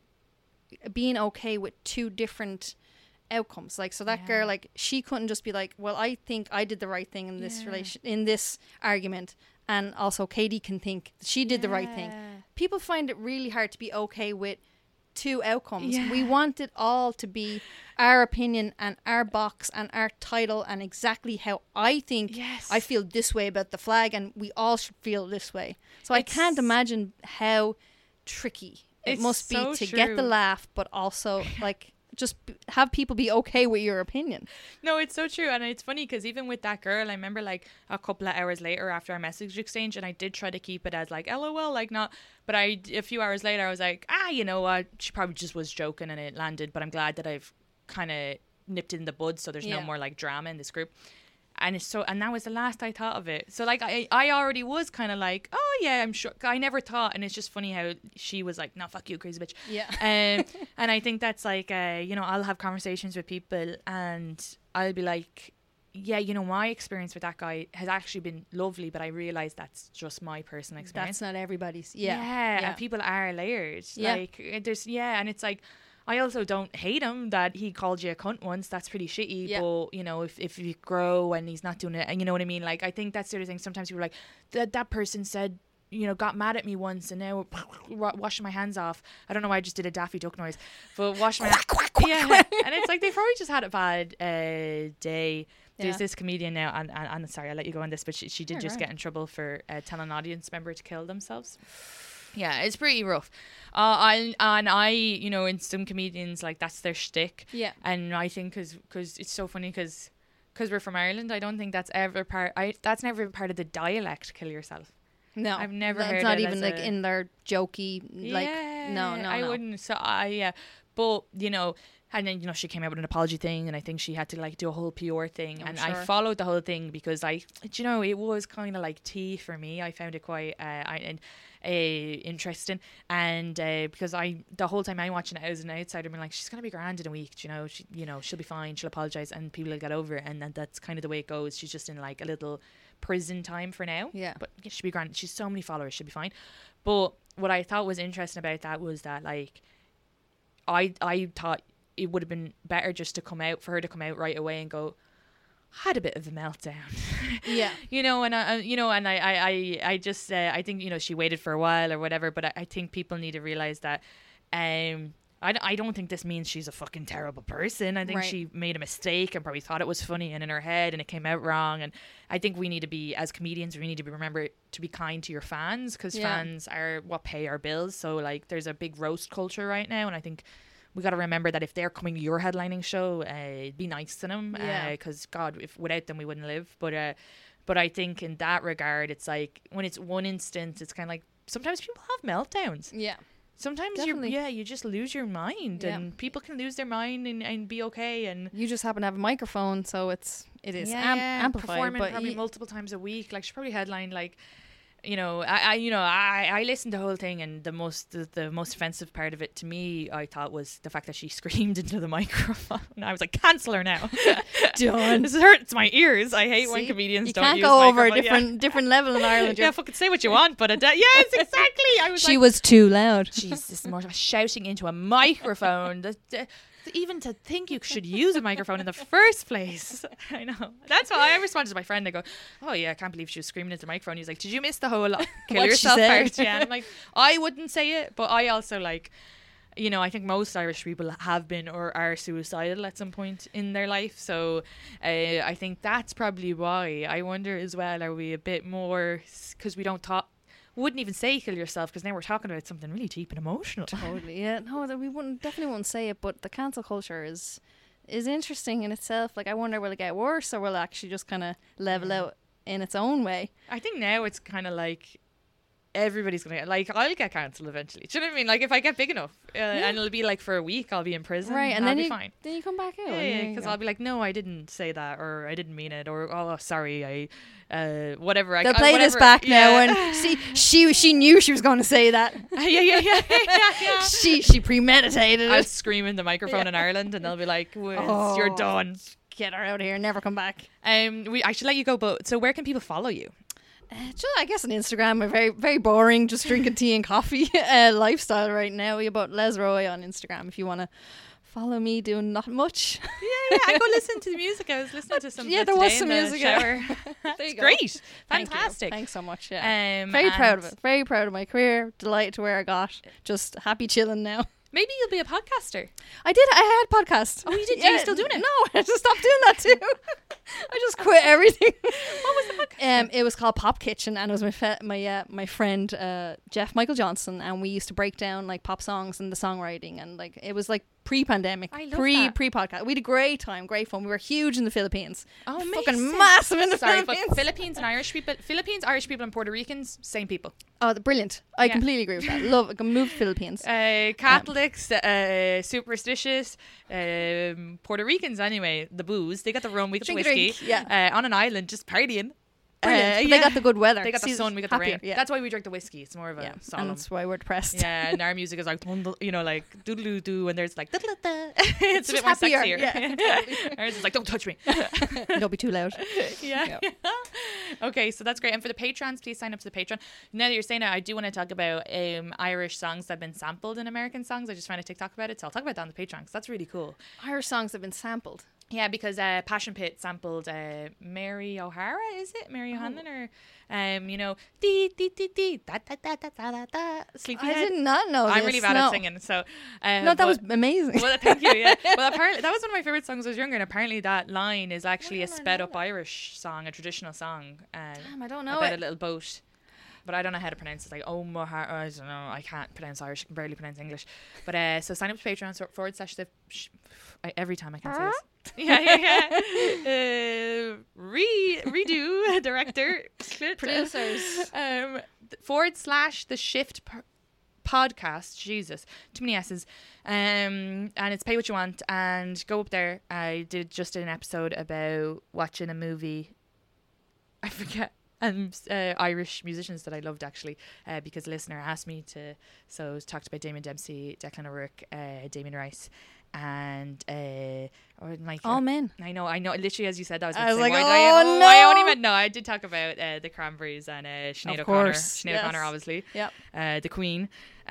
being okay with two different outcomes. Like, so that Yeah. girl, like, she couldn't just be like, well, I think I did the right thing in this Yeah. relation, in this argument, and also Katie can think she did the right thing. Yeah. People find it really hard to be okay with two outcomes. Yeah. We want it all to be our opinion and our box and our title and exactly how I think. Yes. I feel this way about the flag, and we all should feel this way. So I It's- can't imagine how tricky it It's must be so to get the true. laugh, but also like just b- have people be okay with your opinion. No, it's so true. And it's funny because even with that girl, I remember like a couple of hours later after our message exchange, and I did try to keep it as like LOL, like not, but I, a few hours later, I was like, ah, you know what? She probably just was joking and it landed, but I'm glad that I've kind of nipped it in the bud so there's Yeah. no more like drama in this group. And it's so, and that was the last I thought of it. So like I, I already was kind of like, oh yeah, I'm sure. I never thought, and it's just funny how she was like, no, fuck you, crazy bitch. Yeah. Um, and I think that's like, uh, you know, I'll have conversations with people, and I'll be like, yeah, you know, my experience with that guy has actually been lovely, but I realize that's just my personal experience. That's not everybody's. Yeah. Yeah, Yeah. and people are layered. Yeah. Like uh, there's yeah, and it's like I also don't hate him that he called you a cunt once. That's pretty shitty. Yeah. But you know, if if you grow and he's not doing it, and you know what I mean. Like I think that's the other thing. Sometimes people are like that that person said, you know, got mad at me once, and now wa- washing my hands off. I don't know why I just did a Daffy Duck noise, but wash my yeah. And it's like they've probably just had a bad uh, day. There's Yeah. this comedian now, and, and, and sorry, I'll let you go on this, but she, she did Yeah, just right. get in trouble for uh, telling an audience member to kill themselves. Yeah, it's pretty rough. Uh, I, and I, you know, in some comedians, like, that's their shtick. Yeah. And I think because cause it's so funny because cause we're from Ireland, I don't think that's ever part, I that's never part of the dialect, kill yourself. No, I've never That's heard not it even as like a- in their jokey. Like no, no, I no. wouldn't. So I yeah, but you know, and then you know she came out with an apology thing, and I think she had to like do a whole P R thing, I'm and I sure. followed the whole thing because I, do you know, it was kind of like tea for me. I found it quite uh, I, and uh, interesting, and uh, because I the whole time I'm watching it as an outsider, I'm like, she's gonna be grand in a week, you know, she you know she'll be fine, she'll apologize, and people will get over it, and then that's kind of the way it goes. She's just in like a little prison time for now. Yeah. But yeah, she'll be grand. She's so many followers, she'll be fine. But what I thought was interesting about that was that like I I thought it would have been better just to come out for her to come out right away and go, had a bit of a meltdown. Yeah. You know, and I, you know, and I, I, I, I just, uh, I think, you know, she waited for a while or whatever, but I, I think people need to realize that, um, I, I don't think this means she's a fucking terrible person. I think Right. she made a mistake and probably thought it was funny and in her head and it came out wrong. And I think we need to be, as comedians, we need to be remember to be kind to your fans because Yeah. fans are what pay our bills. So like, there's a big roast culture right now, and I think we got to remember that if they're coming to your headlining show, uh, be nice to them. Yeah. Because God, if without them we wouldn't live. But uh, but I think in that regard, it's like when it's one instance, it's kind of like sometimes people have meltdowns. Yeah. Sometimes you Definitely. yeah you just lose your mind, Yeah. and people can lose their mind and, and be okay and. You just happen to have a microphone, so it's it is am- amplified. performing But probably ye- multiple times a week. Like she probably headlined like, you know, I, I you know I I listened to the whole thing, and the most the, the most offensive part of it to me I thought was the fact that she screamed into the microphone. And I was like, cancel her now. Done. This hurts my ears. I hate when See? comedians you don't can't use go over a microphone. different different level in Ireland. Yeah, You're- yeah, fucking say what you want, but a de- yes, exactly. I was she like, was too loud. Jesus, more shouting into a microphone. The, the, even to think you should use a microphone in the first place. I know. That's why I responded to my friend. I go, oh yeah, I can't believe she was screaming into the microphone. He's like, did you miss the whole kill What'd she yourself say? part? Yeah. And I'm like, I wouldn't say it, but I also like, you know, I think most Irish people have been or are suicidal at some point in their life. So uh, I think that's probably why. I wonder as well, are we a bit more, because we don't talk, wouldn't even say kill yourself, because now we're talking about something really deep and emotional. Totally, yeah. No, that we wouldn't definitely wouldn't say it, but the cancel culture is is interesting in itself. Like, I wonder, will it get worse or will it actually just kind of level Yeah. out in its own way? I think now it's kind of like everybody's gonna get, like, I'll get cancelled eventually. Do you know what I mean? Like, if I get big enough, uh, and it'll be like for a week, I'll be in prison. Right, and I'll then be you fine. then you come back out. Yeah, and yeah, there you because go. I'll be like, no, I didn't say that, or I didn't mean it, or oh, sorry, I, uh, whatever. I, They'll I- play this whatever. back now, Yeah. and see, she she knew she was going to say that. yeah, yeah, yeah, yeah, yeah. She she premeditated I'll it. scream in the microphone in Ireland, and they'll be like, "Wiz, Oh. you're done." Get her out of here, never come back. Um, we I should let you go, but so where can people follow you? Uh, just, I guess on Instagram, a very very boring, just drinking tea and coffee uh, lifestyle right now. We about Les Roy on Instagram if you want to follow me doing not much. Yeah, yeah. I go listen to the music. I was listening to some. Yeah, of it there was today some in the music, yeah. shower. There It's you go. great, Thank you. fantastic. Thanks so much. Yeah. Um, Very proud of and it. Very proud of my career. Delighted to where I got. Just happy chilling now. Maybe you'll be a podcaster. I did. I had podcast. Oh, you did? Are you still doing it? No, I just stopped doing that too. I just quit everything. What was the podcast? Um, it was called Pop Kitchen, and it was my fe- my uh, my friend uh, Jeff Michael Johnson, and we used to break down like pop songs and the songwriting, and like it was like pre-pandemic, I love pre that. pre podcast. We had a great time, great fun. We were huge in the Philippines. Oh, fucking amazing. massive in the Sorry, but Philippines. Philippines and Irish people, Philippines, Irish people, and Puerto Ricans, same people. Oh, the brilliant! I Yeah. completely agree with that. Love. I can move to Philippines. Uh, Catholics, uh, superstitious, um, Puerto Ricans anyway, the booze. They got the rum, we got Drink a the whiskey. drink, yeah. Uh, on an island, just partying. Brilliant. Uh, But yeah. they got the good weather. They got the See, sun, we got the happier, rain. Yeah. That's why we drink the whiskey. It's more of a yeah. And solemn. that's why we're depressed. Yeah, and our music is like, you know, like doodle doo, and there's like, da-da-da. It's a bit just more happier, sexier. yeah. Ours is like, don't touch me. Don't be too loud. yeah. Okay, so that's great. And for the patrons, please sign up to the Patreon. Now that you're saying that, I do want to talk about um, Irish songs that have been sampled in American songs. I just found a TikTok about it, so I'll talk about that on the Patreon because that's really cool. Irish songs have been sampled. Yeah, because uh, Passion Pit sampled uh, Mary O'Hara, is it? Mary O'Hanlon, or um, you know, dee dee dee dee da da da da da da da. Sleepyhead. I did not know I'm this, really bad no. at singing, so uh, No, that but- was amazing. well, thank you. Yeah. Well, apparently that was one of my favorite songs when I was younger, and apparently that line is actually a sped up Irish song, a traditional song. Uh, Damn, I don't know about it. a little boat. But I don't know how to pronounce it. Like, oh, my heart. I don't know. I can't pronounce Irish. I can barely pronounce English. But uh, so sign up to Patreon so- forward slash the. Sh- I, every time I can say this. Yeah, yeah, yeah. Uh, re redo director Producers. um th- forward slash the shift p- podcast. Jesus, too many S's. Um, and it's pay what you want and go up there. I did just an episode about watching a movie. I forget. And uh, Irish musicians that I loved actually, uh, because a listener asked me to. So talked about Damien Dempsey, Declan O'Rourke, uh, Damien Rice, and uh, or like All men. I know, I know. Literally, as you said, that was. I was say, like, why did I, oh, oh, I only no. meant no. I did talk about uh, the Cranberries and uh, Sinead Of O'Connor. course, Sinead yes. O'Connor, obviously. Yep. Uh, the Queen.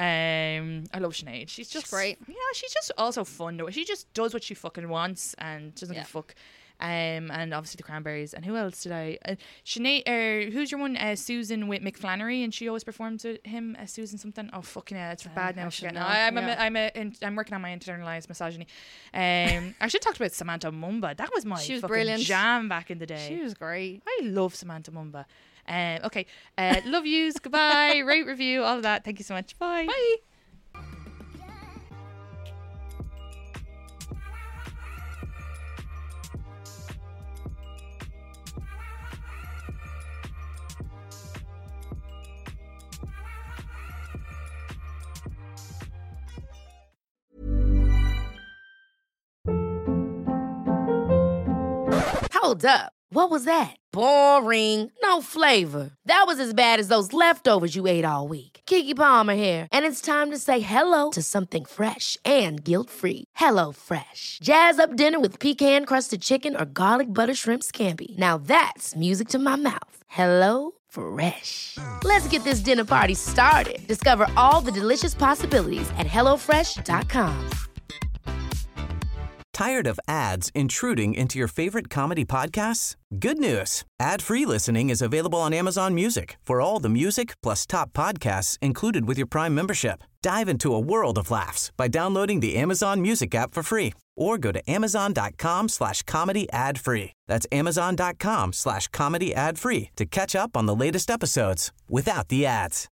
Um, I love Sinead. She's just great. Yeah, she's just also fun. Though. She just does what she fucking wants and doesn't Yeah. give a fuck. Um, and obviously the Cranberries. And who else did I? Uh, Sinead. Uh, who's your one? Uh, Susan with McFlannery, and she always performs with him as Susan something. Oh fucking hell, it's bad now. I I'm should forgetting. know, I, I'm yeah. a, I'm a, in, I'm working on my internalized misogyny. Um, I should have talked about Samantha Mumba. That was my She was fucking brilliant. jam back in the day. She was great. I love Samantha Mumba. Um, okay, uh, love yous. Goodbye. Rate, review, all of that. Thank you so much. Bye. Bye. Hold up. What was that? Boring. No flavor. That was as bad as those leftovers you ate all week. Keke Palmer here, and it's time to say hello to something fresh and guilt-free. Hello Fresh. Jazz up dinner with pecan-crusted chicken or garlic butter shrimp scampi. Now that's music to my mouth. Hello Fresh. Let's get this dinner party started. Discover all the delicious possibilities at hello fresh dot com. Tired of ads intruding into your favorite comedy podcasts? Good news. Ad-free listening is available on Amazon Music for all the music plus top podcasts included with your Prime membership. Dive into a world of laughs by downloading the Amazon Music app for free or go to amazon.com slash comedy ad free. That's amazon.com slash comedy ad free to catch up on the latest episodes without the ads.